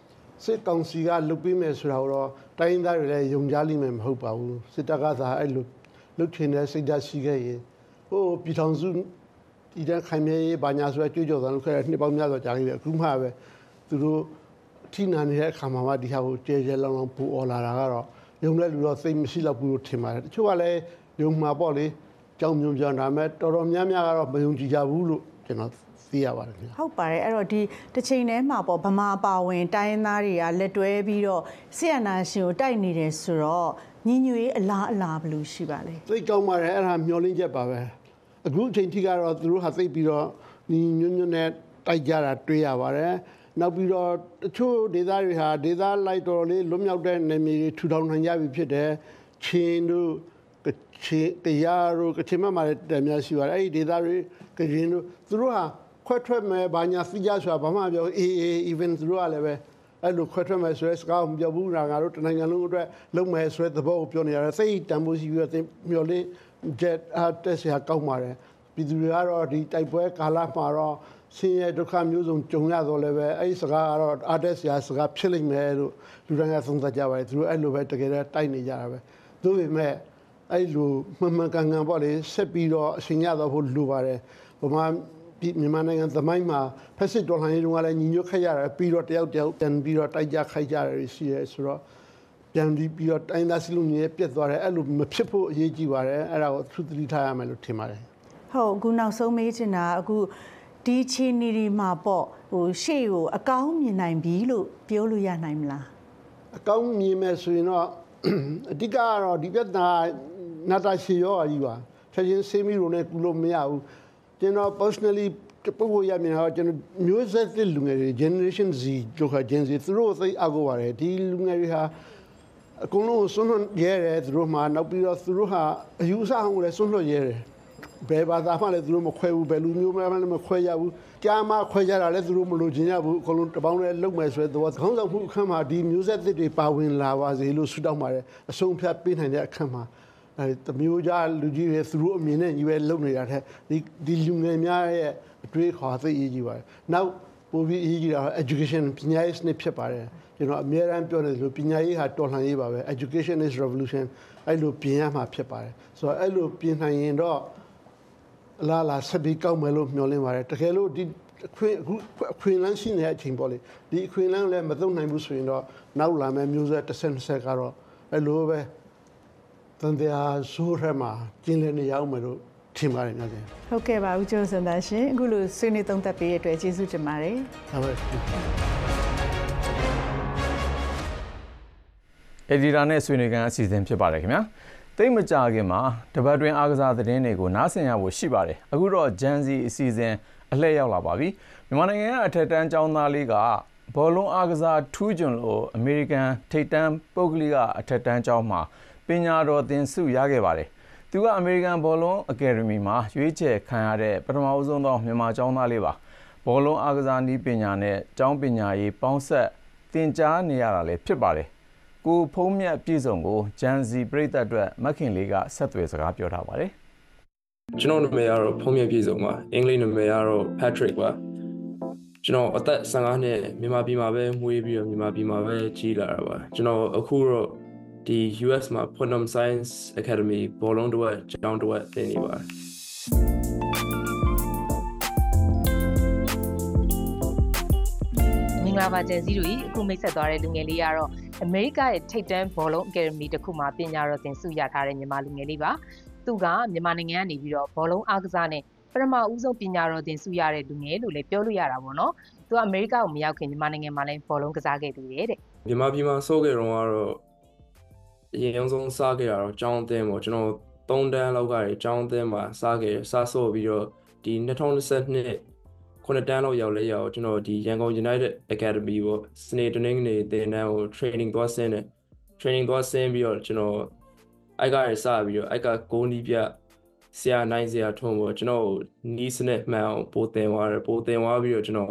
Sit down, cigar, look him as well, tying that young Jalim hope I will sit agaza. I look in as it does she oh, Pitonzun, either Kame, Banyas, where you don't care about the other Jali, Kumave, to do Tina and here come out the house, Jalan Pu or Lara. Young little thing, Silla Pu Timar. Chuale, young Maboli, Jam John Amet, or Yamia of Mayunjavulu cannot. ဟုတ်ပါတယ်အဲ့တော့ဒီတစ်ချိန်တည်းမှာပေါ့ဗမာပါဝင်တိုင်းရင်းသားတွေကလက်တွဲပြီးတော့ဆီယနာရှင်ကိုတိုက်နေတယ်ဆိုတော့ညီညွတ်ရေးအလားဘယ်လိုရှိပါလဲသိကောင်းပါတယ်အဲ့ဒါမျောလင်းချက်ပါပဲအခုအချိန်ထိကတော့သူတို့ဟာသိပြီးတော့ညီညွတ်နဲ့တိုက်ကြတာတွေ့ရပါတယ်နောက်ပြီးတော့တချို့ဒေသတွေဟာဒေသလိုက်တော်လေးလွတ်မြောက်တဲ့နေမြေတွေထူထောင်နိုင်ကြပြီဖြစ်တယ်ချင်းတို့တရားတို့ကချင်မှာတည်းများရှိပါတယ်အဲ့ဒီဒေသတွေကရင်တို့သူတို့ဟာခွဲထွက်မဲ့ဘာညာစီကြဆိုတာဘာမှပြောအေး even သူတို့ကလည်းပဲအဲ့လိုခွဲထွက်မဲ့ဆိုရဲစကားမပြောဘူးငါတို့တနိုင်ငံလုံးအတွက်လုံးမဲ့ဆိုရဲသဘောကိုပြောနေရတယ်စိတ်တန်ဖိုးရှိပြီးတော့မျောလင်းချက်အားတက်စရာကောင်းပါတယ်ပြည်သူတွေကတော့ဒီတိုက်ပွဲကာလမှာတော့ဆင်းရဲဒုက္ခမျိုးစုံကြုံရတော့လည်းပဲအဲ့ဒီစကားကတော့အားတက်စရာစကားဖြစ်လိမ့်မယ်လို့လူတိုင်းကသုံးသပ်ကြပါတယ်သူတို့အဲ့လိုပဲတကယ်တိုက်နေကြတာပဲသို့ပေမဲ့အဲ့လိုမှန်ကန်ပေါ့လေဆက်ပြီးတော့အရှင်ရတော့ဖို့လိုပါတယ်ဗမာမြန်မာနိုင်ငံသမိုင်းမှာဖက်စစ်တော်လှန်ရေးတုန်းကလည်းညီညွတ်ခဲ့ရတယ်ပြီးတော့တယောက်ပြန်ပြီးတော့တိုက်ကြခိုက်ကြရရှိရဲဆိုတော့ပြန်ပြီးတော့တိုင်းသားစလုံးကြီးပြတ်သွားတယ်အဲ့လိုမဖြစ်ဖို့အရေးကြီးပါတယ်အဲ့ဒါကိုသူသတိထားရမယ်လို့ထင်ပါတယ်ဟုတ်အခုနောက်ဆုံးမေးချင်တာအခုဒီချီနီဒီမှာပေါ့ဟိုရှေ့ကိုအကောင်းမြင်နိုင်ပြီလို့ပြောလို့ရနိုင်မလားအကောင်းမြင်မယ်ဆိုရင်တော့အဓိကကတော့ဒီပြဿနာနာတာရှေရောအကြီးပါချက်ချင်းဆေးမီလိုနဲ့ကူလို့မရဘူးကျွန်တော် personally ပုံပေါ်ရမြင်တော့ကျွန်တော်မျိုးဆက်သစ်လူငယ်တွေ generation Z တို့က Gen Z သူတို့သိအကူပါတယ်ဒီလူငယ်တွေဟာအကုန်လုံးစွန့်လွတ်ရဲတယ်သူတို့မှနောက်ပြီးတော့သူတို့ဟာအယူအဆအောင်လည်းစွန့်လွတ်ရဲတယ်ဘယ်ဘာသာမှလည်းသူတို့မခွဲဘူးဘယ်လူမျိုးမှလည်းမခွဲရဘူးကြားမှခွဲကြတာလည်းသူတို့မလို့ခြင်းရဘူးအကုန်လုံးတပေါင်းလည်းလုံမယ်ဆိုတဲ့သဘောခေါင်းဆောင်မှုအခမ်းမှာဒီမျိုးဆက်သစ်တွေပါဝင်လာပါစေလို့ဆုတောင်းပါတယ်အဆုံးဖြတ်ပေးနိုင်တဲ့အခမ်းမှာတမျိုးကြလူကြီးတွေသူတို့အမြင်နဲ့ညီပဲလုံနေတာတဲ့ဒီလူငယ်များရဲ့အတွေ့အခေါ်သိရေးကြီးပါတယ်နောက်ပိုပြီးအရေးကြီးတာ education ပညာရေးစနစ်ဖြစ်ပါတယ်ကျွန်တော်အများအားပြောနေတယ်လို့ပညာရေးဟာတော်လှန်ရေးပါပဲ education is revolution အဲ့လိုပြင်ရမှာဖြစ်ပါတယ်ဆိုတော့အဲ့လိုပြင်နိုင်ရင်တော့လာဆက်ပြီးကောက်မယ်လို့မျှော်လင့်ပါတယ်တကယ်လို့ဒီအခွင့်အလမ်းရှိနေတဲ့အချိန်ပေါ့လေဒီအခွင့်အလမ်းလည်းမသုံးနိုင်ဘူးဆိုရင်တော့နောက်လာမယ့်မျိုးဆက်တစ်ကတော့အဲ့လိုပဲတန်တရားဆိုးရမှာကျင်းလည်နေရအောင်မယ်လို့ထင်ပါတယ်များတယ်ဟုတ်ကဲ့ပါဦးကျော်စံသားရှင်အခုလိုဆွေးနွေးသုံးသပ်ပေးရတဲ့အတွက်ကျေးဇူးတင်ပါတယ်ဟုတ်ပါဘူး Edita နဲ့ဆွေးနွေးခန်းအစီအစဉ်ဖြစ်ပါတယ်ခင်ဗျာတိတ်မကြခင်မှာတပတ်တွင်အားကစားသတင်းတွေကိုနားဆင်ရဖို့ရှိပါတယ်အခုတော့ Gen Z အစီအစဉ်အလှည့်ရောက်လာပါပြီမြန်မာနိုင်ငံကအထက်တန်းကျောင်းသားလေးကဘောလုံးအားကစားထူးချွန်လို့အမေရိကန်ထိပ်တန်းပုဂ္ဂလိကအထက်တန်းကျောင်းမှာပညာတော်သင်ဆုရခဲ့ပါတယ်သူကအမေရိကန်ဘောလုံးအကယ်ဒမီမှာရွေးချယ်ခံရတဲ့ပထမအဆုံးသောမြန်မာကျောင်းသားလေးပါဘောလုံးအားကစားနည်းပညာနဲ့ကျောင်းပညာရေးပေါင်းဆက်သင်ကြားနေရတာလည်းဖြစ်ပါတယ်ကိုဖုံးမြတ်ပြည်စုံကိုဂျန်စီပရိသတ်အတွက်မခင်လေးကဆက်သွယ်စကားပြောထားပါတယ်ကျွန်တော်နာမည်ကတော့ဖုံးမြတ်ပြည်စုံပါအင်္ဂလိပ်နာမည်ကတော့ Patrick ပါကျွန်တော်အသက်15နှစ်မြန်မာပြည်မှာပဲမွေးပြီးတော့မြန်မာပြည်မှာပဲကြီးလာတာပါကျွန်တော်အခုတော့ဒီ US မှာ Putnam Science Academy ဘောလုံးတစ်ဝက်ကျောင်းတစ်ဝက်သင်နေပါတယ်မင်္ဂလာပါဂျန်စီတို့အခုမိတ်ဆက်သွားတဲ့လူငယ်လေးကတော့အမေရိကရဲ့ထိပ်တန်းဘောလုံးအကယ်ဒမီတစ်ခုမှာပညာတော်သင်ဆုရထားတဲ့မြန်မာလူငယ်လေးပါသူကမြန်မာနိုင်ငံကနေပြီးတော့ဘောလုံးအားကစားနဲ့ပထမဦးဆုံးပညာတော်သင်ဆုရတဲ့လူငယ်လို့လည်းပြောလို့ရတာပေါ့နော်သူကအမေရိကကိုမရောက်ခင်မြန်မာနိုင်ငံမှာလည်းဘောလုံးကစားခဲ့သေးတယ်တဲ့မြန်မာပြည်မှာဆော့ခဲ့တော့ကတော့အရင်ဆုံးစားခဲ့တာတော့ကျောင်းအသင်းပေါ့ကျွန်တော်3တန်းလောက်ကနေကျောင်းအသင်းမှာစားခဲ့စားဆော့ပြီးတော့ဒီ2022 9တန်းလောက်ရောက်လဲရောက်ကျွန်တော်ဒီရန်ကုန် United Academy ပေါ့စနေတနင်္ဂနွေသင်တန်းကို training သွားဆင်းတယ် training သွားဆင်းပြီးတော့ကျွန်တော်အိုက်ကရစပြီးတော့အိုက်ကဂိုးနီးပြဆရာနိုင်ဆရာထုံးပေါ့ကျွန်တော်နီးစနစ်မှန်အောင်ပိုတင်သွားတယ်ပိုတင်သွားပြီးတော့ကျွန်တော်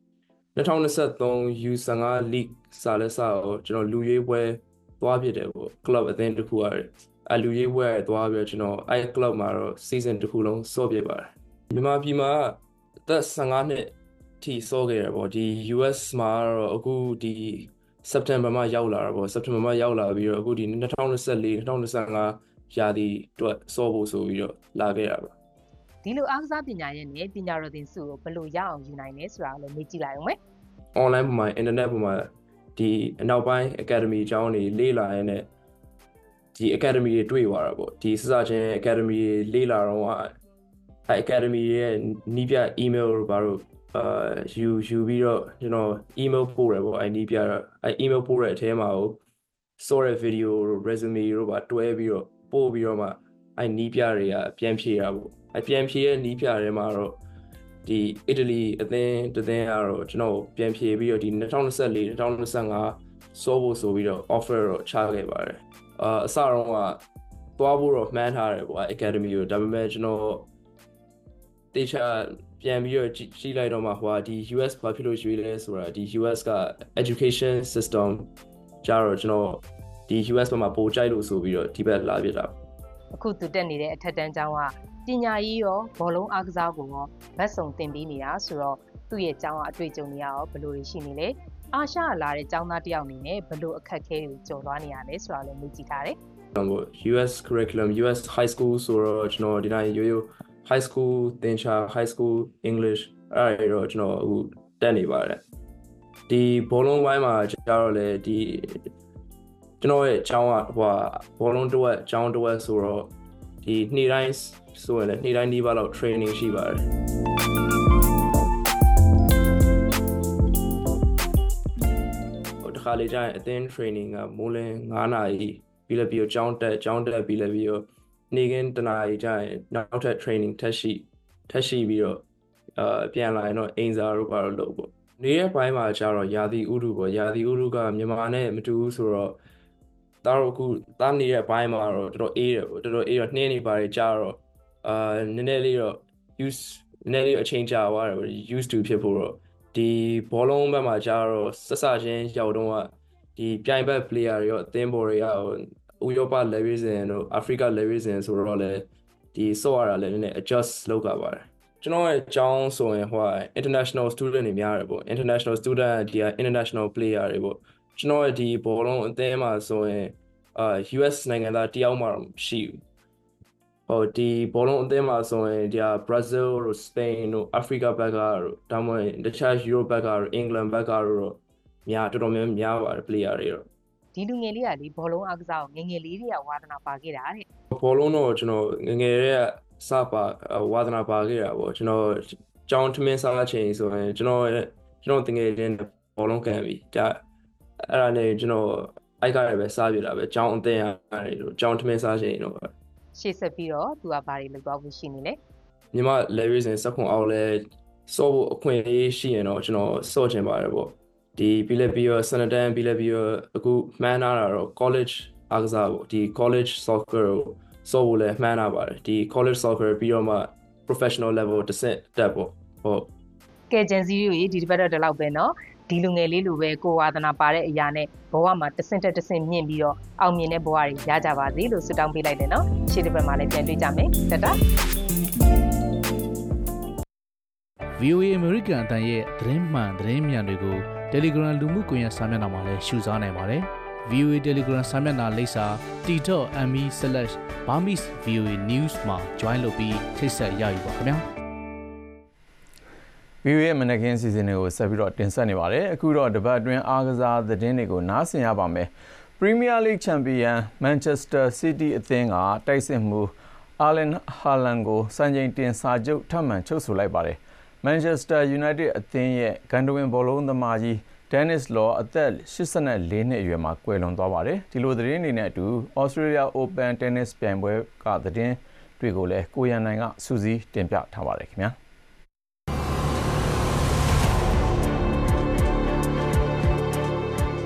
2023 U15 League စာလက်စာကိုကျွန်တော်လူရေးပွဲသွားဖြစ်တယ်ပေါ့ club အသင်းတစ်ခုအားလူရေးပွဲသွားပြီးတော့ကျွန်တော်အဲ့ club မှာတော့ season တစ်ခုလုံးစော့ပြပါတယ်မြန်မာပြည်မှာသက်15နှစ်ထိစော့ခဲ့ရပေါ့ဒီ US မှာတော့အခုဒီ September မှာရောက်လာတာပေါ့ September မှာရောက်လာပြီးတော့အခုဒီ2024 2025ရာသီအတွက်စော့ဖို့ဆိုပြီးတော့လာခဲ့ရပါဒီလိုအားကစားပညာရဲ့နဲ့ပညာတော်သင်စုကိုဘယ်လိုရအောင်ယူနိုင်လဲဆိုတာကိုလည်းမေးကြည့်လိုက်အောင်မယ် online ပေါ်မှာ internet ပေါ်မှာဒီအနောက်ပိုင်း academy အကြောင်းတွေလေ့လာရတဲ့ဒီ academy တွေတွေ့သွားတာပေါ့ဒီစစချင်း academy လေ့လာတော့အဲ academy ရဲ့နီးပြ email တို့ဘာလို့ယူပြီးတော့ကျွန်တော် email ပို့ရပေါ့အဲနီးပြတော့အဲ email ပို့တဲ့အထဲမှာကို story video တို့ resume တို့ပါတွဲပြီးတော့ပို့ပြီးတော့မှအဲနီးပြတွေကပြန်ဖြေတာပေါ့အဲပြန်ဖြေရဲ့နီးပြတွေမှာတော့ဒီအီတလီအသင်းကတော့ကျွန်တော်ပြန်ဖြေပြီးတော့ဒီ2024 2025စောဖို့ဆိုပြီးတော့ offer တော့ချခဲ့ပါတယ်အစတော့ကသွားဖို့တော့မှန်းထားတယ်ပေါ့ academy ကိုဒါပေမဲ့ကျွန်တော်တေချာပြန်ပြီးတော့ကြည့်လိုက်တော့မှဟိုဒီ US ဘာဖြစ်လို့ရွေးလဲဆိုတာဒီ US က education system ကြတော့ကျွန်တော်ဒီ US မှာပိုကြိုက်လို့ဆိုပြီးတော့ဒီဘက်လာပြတာအခုသူတက်နေတဲ့အထက်တန်းကျောင်းကပညာရေးရောဘောလုံးအားကစားကိုရောဗတ်စုံသင်ပေးနေတာဆိုတော့သူ့ရဲ့ကျောင်းကအတွေ့အကြုံတွေရောဘယ်လိုတွေရှိနေလဲအာရှလာတဲ့ကျောင်းသားတစ်ယောက်အနေနဲ့ဘယ်လိုအခက်အခဲတွေကျော်သွားနေရလဲဆိုတာလည်းမေးကြည့်ထားတယ် US curriculum US high school ဆိုတော့ကျွန်တော်ဒီတိုင်းရိုးရိုး high school သင်ချာ high school English အဲ့တော့ကျွန်တော်အခုတက်နေပါတယ်ဒီဘောလုံးပိုင်းမှာကျတော့လေဒီကျွန်တော်ရဲ့ကျောင်းကဟိုဘောလုံးတစ်ဝက်ကျောင်းတစ်ဝက်ဆိုတော့ဒီနေ့တိုင်းဆိုရင်လည်းနေ့တိုင်းဒီဘက်လောက် training ရှိပါတယ်တခါလေကျရင်အသင်း training ကမိုးလင်း9နာရီပြီးလည်းပြီးတော့ကျောင်းတက်ပြီးလည်းပြီးတော့နေ့ကင်းတနာရီကျရင်နောက်ထပ် training ထက်ရှိပြီးတော့ပြန်လာရင်တော့အိမ်စာတို့ဘာလို့လုပ်ပေါ့နေ့ရက်ပိုင်းမှာကျတော့ရာသီဥတုပေါ့ရာသီဥတုကမြန်မာနဲ့မတူဘူးဆိုတော့တားတော့အခုတားနေတဲ့ဘိုင်းမှာတော့တော်တော်အေးတယ်ပေါ့တော်တော်အေးတော့နှင်းနေပါတယ်ကြာတော့နည်းနည်းလေးတော့ နည်းနည်းလေးအချိန်ကြာသွားတယ်ပေါ့ used to ဖြစ်ဖို့တော့ဒီဘောလုံးဘက်မှာကြာတော့ဆက်စချင်းရောက်တော့ဒီပြိုင်ဘက် player တွေရောအသင်းဘော်တွေရောဥရောပ level စဉ်တို့ Africa level စဉ်ဆိုတော့လေဒီစော့ရတာလည်းနည်းနည်း adjust လုပ်ကြပါတယ်ကျွန်တော်ရဲ့အကြောင်းဆိုရင်ဟို international student တွေများတယ်ပေါ့ international student ဒီ international player တွေပေါ့ကျွန်တော်ရဲ့ဒီဘောလုံးအသင်းမှာဆိုရင်US နိုင်ငံသားတယောက်မှမရှိဘူးဟိုဒီဘောလုံးအသင်းမှာဆိုရင်ဒီ Brazil တို့ Spain တို့ Africa ဘက်ကတို့ဒါမှမဟုတ်တခြား Europe ဘက်ကတို့ England ဘက်ကတို့တော်တော်များပါတယ် player တွေတော့ဒီလူငယ်လေးကဒီဘောလုံးအားကစားကိုငယ်လေးတွေကဝါသနာပါခဲ့တာတဲ့ဘောလုံးတော့ကျွန်တော်ငယ်လေးကစပါဝါသနာပါခဲ့တာပေါ့ကျွန်တော်ကျောင်းထမင်းစားချိန်ဆိုရင်ကျွန်တော်တကယ်ချင်းဘောလုံးကန်ပြီဒါအဲ့ဒါနဲ့ကျွန်တော်အိုက်ကလည်းပဲစားပြတာပဲကျောင်းအသင်းရတယ်လို့ကျောင်းထမင်းစားချိန်တော့ရှေ့ဆက်ပြီးတော့သူကဘာတွေလုပ်သွားဖို့ရှိနေလဲညီမ level စဉ်စက်ခွန်အောင်လဲစော့ဖို့အခွင့်အရေးရှိရင်တော့ကျွန်တော်စော့ချင်ပါတယ်ပေါ့ဒီပြီးလည်းပြီးတော့ Senator ပြီးလည်းပြီးတော့အခုမှန်းလာတာတော့ college အားကစားပေါ့ဒီ college soccer ကိုစော့ဖို့လည်းမှန်းလာပါတယ်ဒီ college soccer ပြီးတော့မှ professional level တစ်ဆင့်တက်ပေါ့ဟုတ်ကဲဂျန်စီရီဒီတစ်ပတ်တော့ဒီလောက်ပဲเนาะဒီလူငယ်လေးလိုပဲကိုဝါသနာပါတဲ့အရာနဲ့ဘဝမှာတစ်ဆင့်မြင့်ပြီးတော့အောင်မြင်တဲ့ဘဝတွေရကြပါစေလို့ဆုတောင်းပေးလိုက်တယ်เนาะရှေ့တစ်ပတ်မှာလည်းပြန်တွေ့ကြမယ်တတာ VOA American အတန်ရဲ့သတင်းမှန်သတင်းမြန်တွေကို Telegram လူမှုကွန်ရက်စာမျက်နှာမှာလည်းရှုစားနိုင်ပါတယ်။ VOA Telegram စာမျက်နှာလိပ်စာ t.me/Burmese_VOA_news မှာ join လုပ်ပြီးထိတ်ဆက်ရယူပါခင်ဗျာ။ VOA ရဲ့မနက်ခင်းစီစဉ်တွေကိုဆက်ပြီးတော့တင်ဆက်နေပါတယ်။အခုတော့တပတ်အတွင်းအားကစားသတင်းတွေကိုနားဆင်ရပါမယ်။ Premier League Champion Manchester City အသင်းကတိုက်စစ်မှု Erling Haaland ကိုစံချိန်တင်စာချုပ်ထပ်မံချုပ်ဆိုလိုက်ပါတယ်။ Manchester United အသင်းရဲ့ဂန္ဓဝင်ဘောလုံးသမားကြီး Dennis Law အသက်84နှစ်အရွယ်မှာကွယ်လွန်သွားပါတယ်။ဒီလိုသတင်းတွေနဲ့အတူ Australia Open Tennis ပြိုင်ပွဲကသတင်းတွေကိုလည်းကိုရန်နိုင်ကစူးစီးတင်ပြထားပါတယ်ခင်ဗျာ။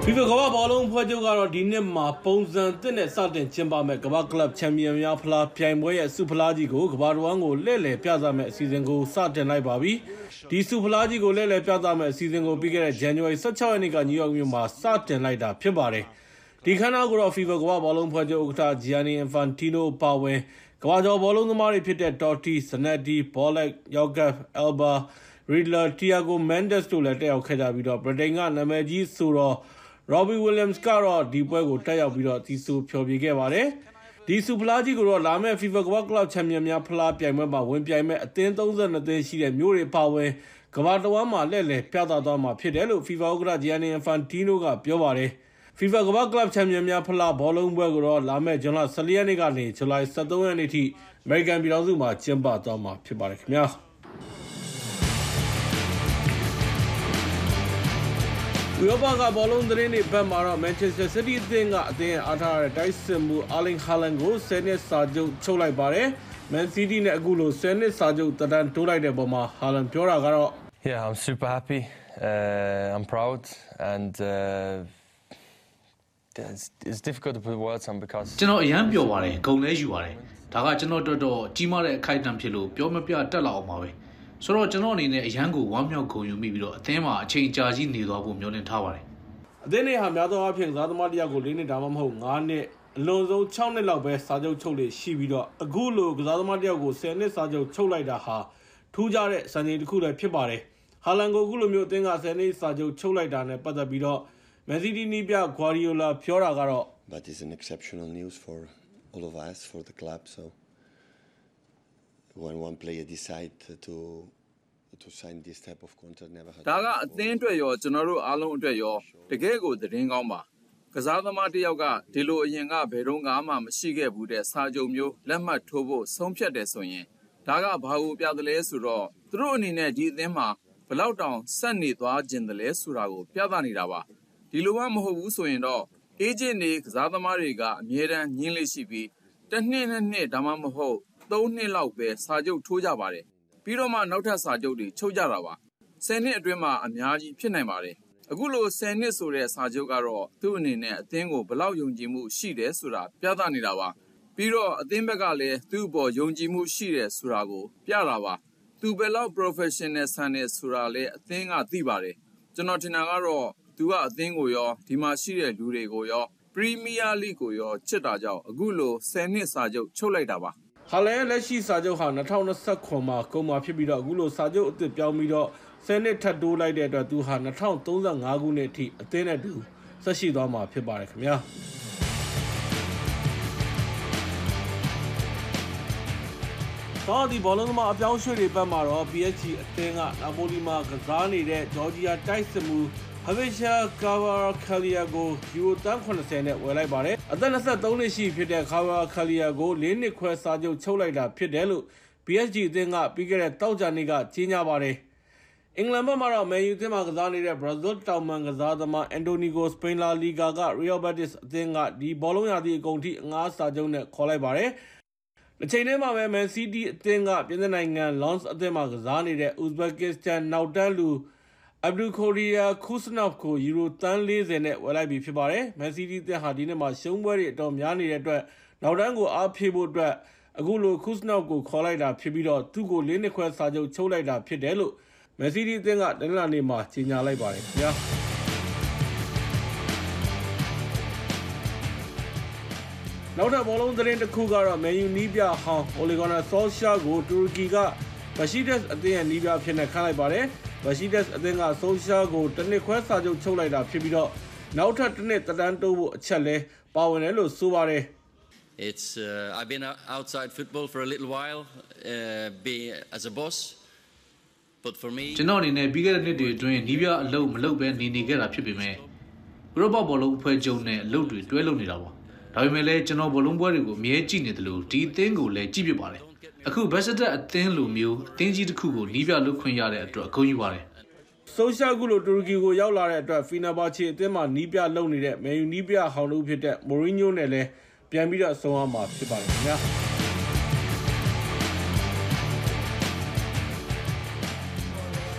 FIFA ကမ္ဘာဘောလုံးဖွဲ့ချုပ်ကတော့ဒီနှစ်မှာပုံစံသစ်နဲ့စတင်ကျင်းပမဲ့ကမ္ဘာကလပ်ချန်ပီယံများဖလားပြိုင်ပွဲရဲ့စုဖလားကြီးကိုကမ္ဘာတစ်ဝန်းကိုလှည့်လည်ပြသမဲ့အစီအစဉ်ကိုစတင်လိုက်ပါပြီ။ဒီစုဖလားကြီးကိုလှည့်လည်ပြသမဲ့အစီအစဉ်ကိုပြီးခဲ့တဲ့ January 16 ရက်နေ့က New York မြို့မှာစတင်လိုက်တာဖြစ်ပါတယ်။ဒီခန်းနာကိုတော့ FIFA ကမ္ဘာဘောလုံးဖွဲ့ချုပ်ဥက္ကဋ္ဌ Gianni Infantino ပါဝင်ကမ္ဘာကျော်ဘောလုံးသမားတွေဖြစ်တဲ့ Totti, Zanetti, Ballack, Jokic, Alba, Riedler, Thiago Mendes တို့လည်းတက်ရောက်ခဲ့ကြပြီးတော့ဗြိတိန်ကနာမည်ကြီးဆိုတော့Robbie Williams ကတော့ဒီပွဲကိုတက်ရောက်ပြီးတော့တီဆူဖျော်ဖြေခဲ့ပါတယ်။ဒီဆူဖလားကြီးကိုတော့လာမယ့် FIFA ကမ္ဘာကလပ်ချန်ပီယံများဖလားပြိုင်ပွဲမှာဝင်ပြိုင်မဲ့အသင်း32သင်းရှိတဲ့မြို့တွေပါဝင်ကမ္ဘာတစ်ဝန်းမှာလှည့်လည်ပြသသွားမှာဖြစ်တယ်လို့ FIFA ဥက္ကဋ္ဌ Gianni Infantino ကပြောပါတယ်။ FIFA ကမ္ဘာကလပ်ချန်ပီယံများဖလားဘောလုံးပွဲကိုတော့လာမယ့်ဇွန်လ14ရက်နေ့ကနေဇူလိုင်13ရက်နေ့ထိအမေရိကန်ပြည်ထောင်စုမှာကျင်းပသွားမှာဖြစ်ပါတယ်ခင်ဗျာ။ဥရောပကဘောလုံးသတင်းတွေဘက်မှာတော့ Manchester City အသင်းကအသင်းအားထားတဲ့တိုက်စစ်မှု Erling Haaland ကို10နှစ်စာချုပ်ချုပ်လိုက်ပါတယ်။ Man City နဲ့အခုလို10နှစ်စာချုပ်သက်တမ်းတိုးလိုက်တဲ့ပုံမှာ Haaland ပြောတာကတော့ Yeah, I'm super happy. I'm proud and it's difficult to put words on because ကျွန်တော်အရန်ပျော်ပါတယ်ဂုဏ်လဲယူပါတယ်ဒါကကျွန်တော်တော်ကြီးမားတဲ့အခိုက်အတန့်ဖြစ်လို့ပြောမပြတက်လာအောင်ပါပဲဆိုတော့ကျွန်တော်အနေနဲ့အရန်ကိုဝမ်းမြောက်ဂုဏ်ယူမိပြီးတော့အသင်းမှာအချိန်ကြာကြီးနေသွားဖို့မျှော်လင့်ထားပါတယ်အသင်းတွေဟာများသောအားဖြင့်ကစားသမားတစ်ယောက်ကို4နှစ်ဒါမှမဟုတ်5နှစ်အလွန်ဆုံး6နှစ်လောက်ပဲစာချုပ်ချုပ်လေရှိပြီးတော့အခုလိုကစားသမားတစ်ယောက်ကို10နှစ်စာချုပ်ချုပ်လိုက်တာဟာထူးခြားတဲ့စံချိန်တစ်ခုလည်းဖြစ်ပါတယ်ဟာလန်ကိုအခုလိုမျိုးအသင်းက10နှစ်စာချုပ်ချုပ်လိုက်တာနဲ့ပတ်သက်ပြီးတော့Man City နီးပြ Guardiola ပြောတာကတော့ But it's an exceptional news for all of us for the club so when one player decide to sign this type of contract never had ဒါကအသင်းအတွက်ရောကျွန်တော်တို့အားလုံးအတွက်ရောတကယ်ကိုသတင်းကောင်းပါကစားသမားတစ်ယောက်ကဒီလိုအရင်ကဘယ်တော့မှမရှိခဲ့ဘူးတဲ့စာချုပ်မျိုးလက်မှတ်ထိုးဖို့ဆုံးဖြတ်တယ်ဆိုရင်ဒါကဘာကိုပြတယ်လဲဆိုတော့သူတို့အနေနဲ့ဒီအသင်းမှာဘယ်လောက်တောင်ဆက်နေသွားခြင်းတယ်လဲဆိုတာကိုပြသနေတာပါဒီလိုမှမဟုတ်ဘူးဆိုရင်တော့အေဂျင့်တွေကစားသမားတွေကအမြဲတမ်းညှင်းလေးရှိပြီးတစ်နှစ်နဲ့နှစ်ဒါမှမဟုတ်3နှစ်လောက်ပဲစာချုပ်ထိုးကြပါတယ်ပြီးတော့မှနောက်ထပ်စာချုပ်တွေချုပ်ကြတာပါ10နှစ်အတွင်းမှာအများကြီးဖြစ်နိုင်ပါတယ်အခုလို10နှစ်ဆိုတဲ့စာချုပ်ကတော့သူ့အနေနဲ့အသင်းကိုဘယ်လောက်ယုံကြည်မှုရှိတယ်ဆိုတာပြသနေတာပါပြီးတော့အသင်းဘက်ကလည်းသူ့အပေါ်ယုံကြည်မှုရှိတယ်ဆိုတာကိုပြတာပါသူဘယ်လောက် professional ဆန်နေဆိုတာလည်းအသင်းကသိပါတယ်ကျွန်တော်ထင်တာကတော့သူကအသင်းကိုရောဒီမှာရှိတဲ့လူတွေကိုရော Premier League ကိုရောချစ်တာကြောင့်အခုလို10နှစ်စာချုပ်ချုပ်လိုက်တာပါဟာလန်လက်ရှိစာချုပ်ဟာ2029မှာကုန်မှာဖြစ်ပြီးတော့အခုလိုစာချုပ်အသစ်ပြောင်းပြီးတော့10နှစ်ထပ်တိုးလိုက်တဲ့အတွက်သူဟာ2035ခုနှစ်အထိအသင်းနဲ့တူဆက်ရှိသွားမှာဖြစ်ပါတယ်ခင်ဗျာတော့ဒီဘောလုံးသမားအပြောင်းရွှေ့တွေဘက်မှာတော့ PSG အသင်းကနာပိုလီမှာကစားနေတဲ့ဂျော်ဂျီယာတိုက်စစ်မှုHavisha Kvaratskhelia ကိုယူရို80နဲ့ဝယ်လိုက်ပါတယ်။အသက်23နှစ်ရှိဖြစ်တဲ့ Kvaratskhelia ကို4နှစ်ခွဲစာချုပ်ချုပ်လိုက်တာဖြစ်တယ်လို့ PSG အသင်းကပြီးခဲ့တဲ့တောက်ကြနေ့ကကြေညာပါတယ်။အင်္ဂလန်ဘက်မှာတော့ Man U အသင်းမှာကစားနေတဲ့ Brazil တောင်ပံကစားသမား Antonio Spain La Liga က Real Betis အသင်းကဒီဘောလုံးရာသီအကုန်ထိအငှားစာချုပ်နဲ့ခေါ်လိုက်ပါတယ်။တစ်ချိန်တည်းမှာပဲ Man City အသင်းကပြင်သစ်နိုင်ငံ Lens အသင်းမှာကစားနေတဲ့ Uzbekistan နောက်တန်းလူAbdulkadir Khusnov ကိုယူရို40နဲ့ဝယ်လိုက်ပြီဖြစ်ပါတယ်။ Man City အသင်းဟာဒီနေ့မှာရှုံးပွဲတွေအတော်များနေတဲ့အတွက်နောက်တန်းကိုအားဖြည့်ဖို့အတွက်အခုလို Khusnov ကိုခေါ်လိုက်တာဖြစ်ပြီးတော့သူ့ကို4နှစ်ခွဲစာချုပ်ချုပ်လိုက်တာဖြစ်တယ်လို့ Man City အသင်းကတနင်္လာနေ့မှာကြေညာလိုက်ပါတယ်ခင်ဗျာနောက်ထပ်ဘောလုံးသတင်းတစ်ခုကတော့ Man U နီးပြဟောင်း Ole Gunnar Solskjaer ကိုတူရကီက Besiktas အသင်းရဲ့နီးပြဖြစ်နေခန့်လိုက်ပါတယ်Besiktas အသင်းက Solskjaer ကိုတစ်နှစ်ခွဲစာချုပ်ချုပ်လိုက်တာဖြစ်ပြီးတော့နောက်ထပ်တစ်နှစ်သက်တမ်းတိုးဖို့အချက်လဲပါဝင်တယ်လို့ဆိုပါတယ် It's I've been outside football for a little while be as a boss but for me ကျွန်တော်အနေနဲ့ပြီးခဲ့တဲ့နှစ်တွေအတွင်းနီးပြအလုပ်မလုပ်ဘဲနေခဲ့တာဖြစ်ပေမဲ့ဥရောပဘောလုံးအဖွဲ့ချုပ်နဲ့အလုပ်တွေတွဲလုပ်နေတာပေါ့ဒါပေမဲ့လည်းကျွန်တော်ဘောလုံးပွဲတွေကိုအမြဲကြည့်နေတယ်လို့ဒီအသင်းကိုလည်းကြည့်ပြပါတယ်အခု Besiktas အသင်းလိုမျိုးအသင်းကြီးတစ်ခုကိုနီးပြလုပ်ခွင့်ရတဲ့အတွက်အကုန်ယူပါတယ် Solskjaer ကတူရကီကိုရောက်လာတဲ့အတွက် Fenerbahce အသင်းမှာနီးပြလုပ်နေတဲ့ Man U နီးပြဟောင်းတို့ဖြစ်တဲ့ Mourinho နဲ့လည်းပြန်ပြီးတော့ဆုံးအောင်မှာဖြစ်ပါတယ်ခင်ဗျာ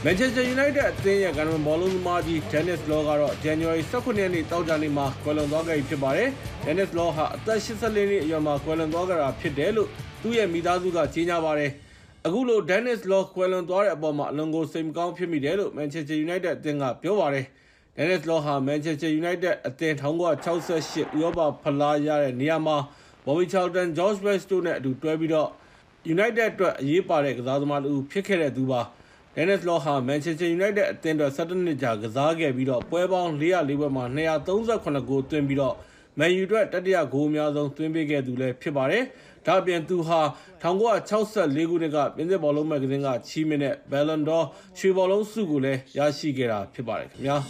Manchester United အသင်းရဲ့ကံမဘောလုံးသမားကြီး Dennis Law ကတော့ January 19 ရက်နေ့တောက်ကြနေ့မှာကွယ်လွန်သွားခဲ့ပြီဖြစ်ပါတယ်။ Dennis Law ဟာအသက်84နှစ်အရွယ်မှာကွယ်လွန်သွားကြတာဖြစ်တယ်လို့သူ့ရဲ့မိသားစုကကြေညာပါတယ်။အခုလို Dennis Law ကွယ်လွန်သွားတဲ့အပေါ်မှာအလွန်ကိုစိတ်မကောင်းဖြစ်မိတယ်လို့ Manchester United အသင်းကပြောပါတယ်။ Dennis Law ဟာ Manchester United အသင်း1968ဥရောပဖလားရတဲ့နေရာမှာ Bobby Charlton, George Best တို့နဲ့အတူတွဲပြီးတော့ United အတွက်အရေးပါတဲ့ကစားသမားတူဖြစ်ခဲ့တဲ့သူပါ။ Dennis Law ဟာ Manchester United အသင်းအတွက်17နှစ်ကြာကစားခဲ့ပြီးတော့ပွဲပေါင်း404ပွဲမှာ238ဂိုးသွင်းပြီးတော့ Man U အတွက်တတိယဂိုးအများဆုံးသွင်းပေးခဲ့သူလည်းဖြစ်ပါတယ်။ဒါ့အပြင်သူဟာ1964ခုနှစ်ကပြင်သစ်ဘောလုံးမဂ္ဂဇင်းကချီးမြှင့်တဲ့ Ballon d'Or ရွှေဘောလုံးဆုကိုလည်းရရှိခဲ့တာဖြစ်ပါတယ်ခင်ဗျာ။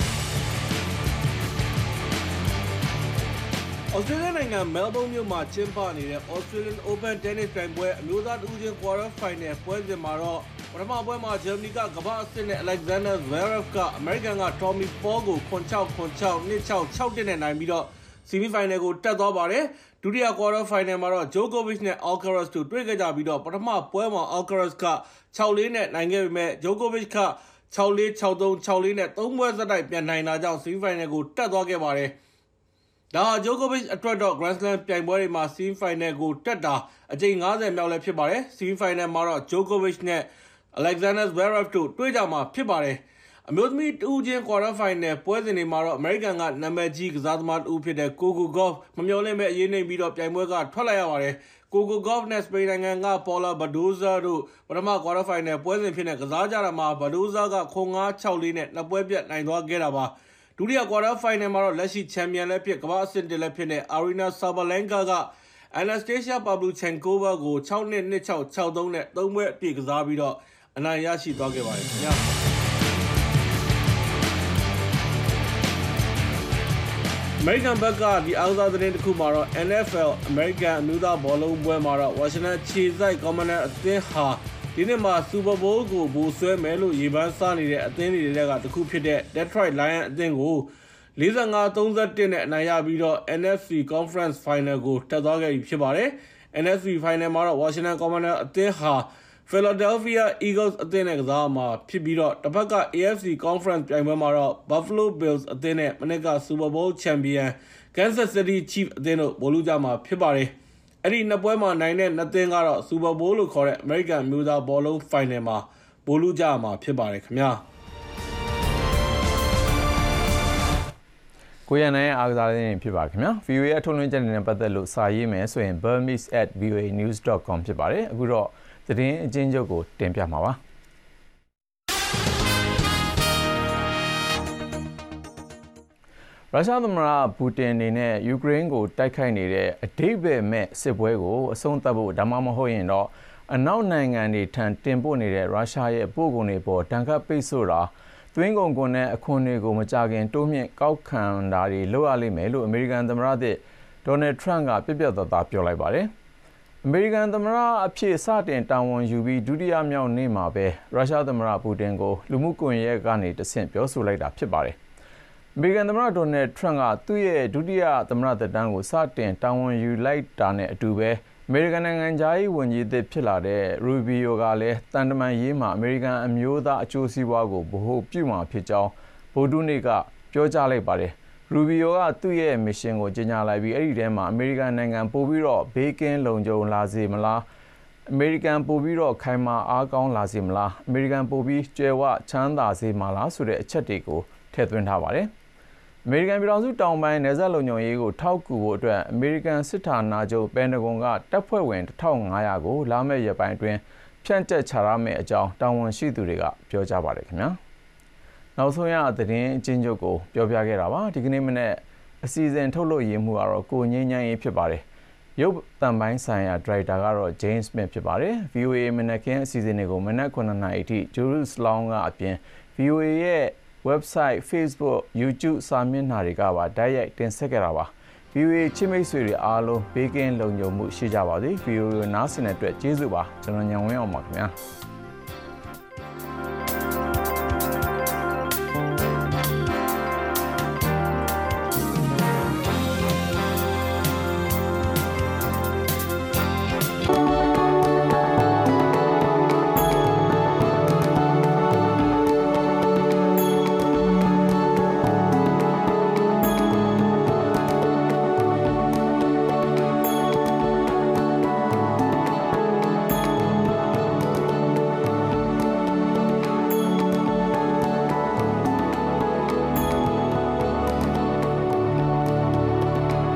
Australia နိုင်ငံ Melbourne မြို့မှာကျင်းပနေတဲ့ Australian Open Tennis ပြိုင်ပွဲအမျိုးသားတဦးချင်း Quarter Final ပွဲစဉ်မှာတော့ပထမပွဲမှာဂျာမနီကကမ္ဘာအဆင့်နဲ့ Alexander Zverev ကအမေရိကန်က Tommy Paul ကို 7-6, 7-6, 2-6, 6-1 နဲ့နိုင်ပြီးတော့ Semi Final ကိုတက်သွားပါတယ်။ဒုတိယ Quarter Final မှာတော့ Djokovic နဲ့ Alcaraz တို့တွေ့ခဲ့ကြပြီးတော့ပထမပွဲမှာ Alcaraz က 6-4 နဲ့နိုင်ခဲ့ပေမဲ့ Djokovic က 6-4, 6-3, 6-4 နဲ့3ပွဲဆက်တိုက်ပြန်နိုင်တာကြောင့် Semi Final ကိုတက်သွားခဲ့ပါတယ်။ဒါဟာ Djokovic အတွက်တော့ Grand Slam ပြိုင်ပွဲတွေမှာ Semi Final ကိုတက်တာအကြိမ်90မြောက်လည်းဖြစ်ပါတယ်။ Semi Final မှာတော့ Djokovic နဲ့ Alexander Zverev တို့တွေ့ကြမှာဖြစ်ပါတယ်။အမျိုးသမီးတဦးချင်း Quarter Final ပွဲစဉ်တွေမှာတော့ American ကနာမည်ကြီးကစားသမားတဦးဖြစ်တဲ့ Coco Gauff မမျှော်လင့်မဲ့အရေးနိမ့်ပြီးတော့ပြိုင်ပွဲကထွက်လိုက်ရပါတယ်။ Coco Gauff နဲ့ စပိန်နိုင်ငံက Paula Badoza တို့ပထမ Quarter Final ပွဲစဉ်ဖြစ်တဲ့ကစားကြတာမှာ Badoza က 7-5, 6-4 နဲ့နှစ်ပွဲပြတ်နိုင်သွားခဲ့တာပါ။ဒုတိယ Quarter Final မှာတော့လက်ရှိချန်ပီယံလည်းဖြစ်ကမ္ဘာအဆင့်1လည်းဖြစ်တဲ့ Aryna Sabalenka က Anastasia Pavlyuchenkova ကို 6-2, 2-6, 6-3 နဲ့3ပွဲအပြည့်ကစားပြီးတော့အနိုင်ရရှိသွားခဲ့ပါတယ်ခင်ဗျာအမေရိကန်ဘက်ကဒီအားကစားသတင်းတစ်ခုမှာတော့ NFL အမေရိကန်အမျိုးသားဘောလုံးပွဲမှာတော့ Washington ခြေစိုက် Commanders အသင်းဟာဒီနေ့မှာ Super Bowl ကိုဗိုလ်ဆွဲမယ်လို့ရေပန်းစားနေတဲ့အသင်းတွေကတစ်ခုဖြစ်တဲ့ Detroit Lions အသင်းကို45-31နဲ့အနိုင်ရပြီးတော့ NFC Conference Final ကိုတက်သွားခဲ့ပြီဖြစ်ပါတယ်။ NFC Final မှာတော့ Washington Commanders အသင်းဟာ Philadelphia Eagles အသင်းနဲ့ကစားမှာဖြစ်ပြီးတော့တစ်ဖက်က AFC Conference ပြိုင်ပွဲမှာတော့ Buffalo Bills အသင်းနဲ့မနက်က Super Bowl Champion Kansas City Chiefs အသင်းတို့ဗိုလ်လုကြမှာဖြစ်ပါတယ်။အဲ့ဒီနှစ်ပွဲမှာနိုင်တဲ့နှစ်သင်းကတော့ Super Bowl လို့ခေါ်တဲ့ American မျိုးသားဘောလုံး Final မှာဗိုလ်လုကြမှာဖြစ်ပါတယ်ခင်ဗျာကိုရန်နိုင်အားကစားသတင်းဖြစ်ပါခင်ဗျာ VOA ရဲ့ထုတ်လွှင့်ချက်တွေနဲ့ပတ်သက်လို့စာရေးမယ်ဆိုရင် burmese@voanews.com ဖြစ်ပါတယ်အခုတော့သတင်းအကျဉ်းချုပ်ကိုတင်ပြမှာပါရုရှားသမ္မတပူတင်အနေနဲ့ယူကရိန်းကိုတိုက်ခိုက်နေတဲ့အဓိပ္ပာယ်မဲ့စစ်ပွဲကိုအဆုံးသတ်ဖို့ဒါမှမဟုတ်ရင်တော့အနောက်နိုင်ငံတွေထံတင်ပို့နေတဲ့ရုရှားရဲ့ပို့ကုန်တွေပေါ်တန်ခတ်ပိတ်ဆို့တာသွင်းကုန်ခွန်နဲ့အခွန်တွေကိုမကြခင်တိုးမြင့်ကောက်ခံတာတွေလုပ်ရလိမ့်မယ်လို့အမေရိကန်သမ္မတသစ်ဒေါ်နယ်ထရန့်ကပြပြသားသားပြောလိုက်ပါတယ်။အမေရိကန်သမ္မတအဖြစ်စတင်တာဝန်ယူပြီးဒုတိယမြောက်နေ့မှာပဲရုရှားသမ္မတပူတင်ကိုလူမှုကွန်ရက်ကနေတဆင့်ပြောဆိုလိုက်တာဖြစ်ပါတယ်။အမေရိကန်သမ္မတဒေါ်နယ်ထရန့်ကသူ့ရဲ့ဒုတိယသမ္မတသက်တမ်းကိုစတင်တာဝန်ယူလိုက်တာနဲ့အတူပဲအမေရိကန်နိုင်ငံသားရေးဝန်ကြီးသစ်ဖြစ်လာတဲ့ရူဘီယိုကလည်းတန်တမန်ရေးမှာအမေရိကန်အမျိုးသားအကျိုးစီးပွားကိုဗဟိုပြုမှာဖြစ်ကြောင်းဗိုလ်တုနေ့ကပြောကြားလိုက်ပါတယ်။ရူဘီယိုကသူ့ရဲ့မစ်ရှင်ကိုကြေညာလိုက်ပြီးအဲ့ဒီထဲမှာအမေရိကန်နိုင်ငံပို့ပြီးတော့ဘေးကင်းလုံခြုံလာစေမလားအမေရိကန်ပို့ပြီးတော့ခိုင်မာအားကောင်းလာစေမလားအမေရိကန်ပို့ပြီးကျယ်ဝချမ်းသာစေမလားဆိုတဲ့အချက်တွေကိုထည့်သွင်းထားပါတယ်။အမေရိကန်ပြည်ထောင်စုတောင်ပိုင်းနယ်စပ်လုံခြုံရေးကိုထောက်ကူဖို့အတွက်အမေရိကန်စစ်ဌာနချုပ်ပန်တဂွန်ကတပ်ဖွဲ့ဝင်1500ကိုလာမယ့်ရက်ပိုင်းအတွင်းဖြန့်ကျက်ချထားမယ့်အကြောင်းတာဝန်ရှိသူတွေကပြောကြားပါတယ်ခင်ဗျာနောက်ဆုံးရသတင်းအချင်းချုပ်ကိုပြောပြခဲ့တာပါဒီကနေ့မနေ့အစီအစဉ်ထုတ်လွှင့်ရေးမှုကတော့ကိုငင်းညမ်းရေးဖြစ်ပါတယ်ရုပ်သံပိုင်းဆိုင်ရာဒရိုက်တာကတော့ James Smith ဖြစ်ပါတယ် VOA မနက်ခင်းအစီအစဉ်တွေကိုမနက်9:00 နာရီအထိ Jerusalem ကအပြင် VOA ရဲ့website Facebook YouTube စာမျက်နှာတွေကပါတိုက်ရိုက်တင်ဆက်ကြတာပါ VOA ချစ်မိတ်ဆွေတွေအားလုံးဘေးကင်းလုံခြုံမှုရှိကြပါစေ VOA ကိုနားဆင်တဲ့အတွက်ကျေးဇူးပါကျွန်တော်ညံဝင်းအောင်ပါခင်ဗျာ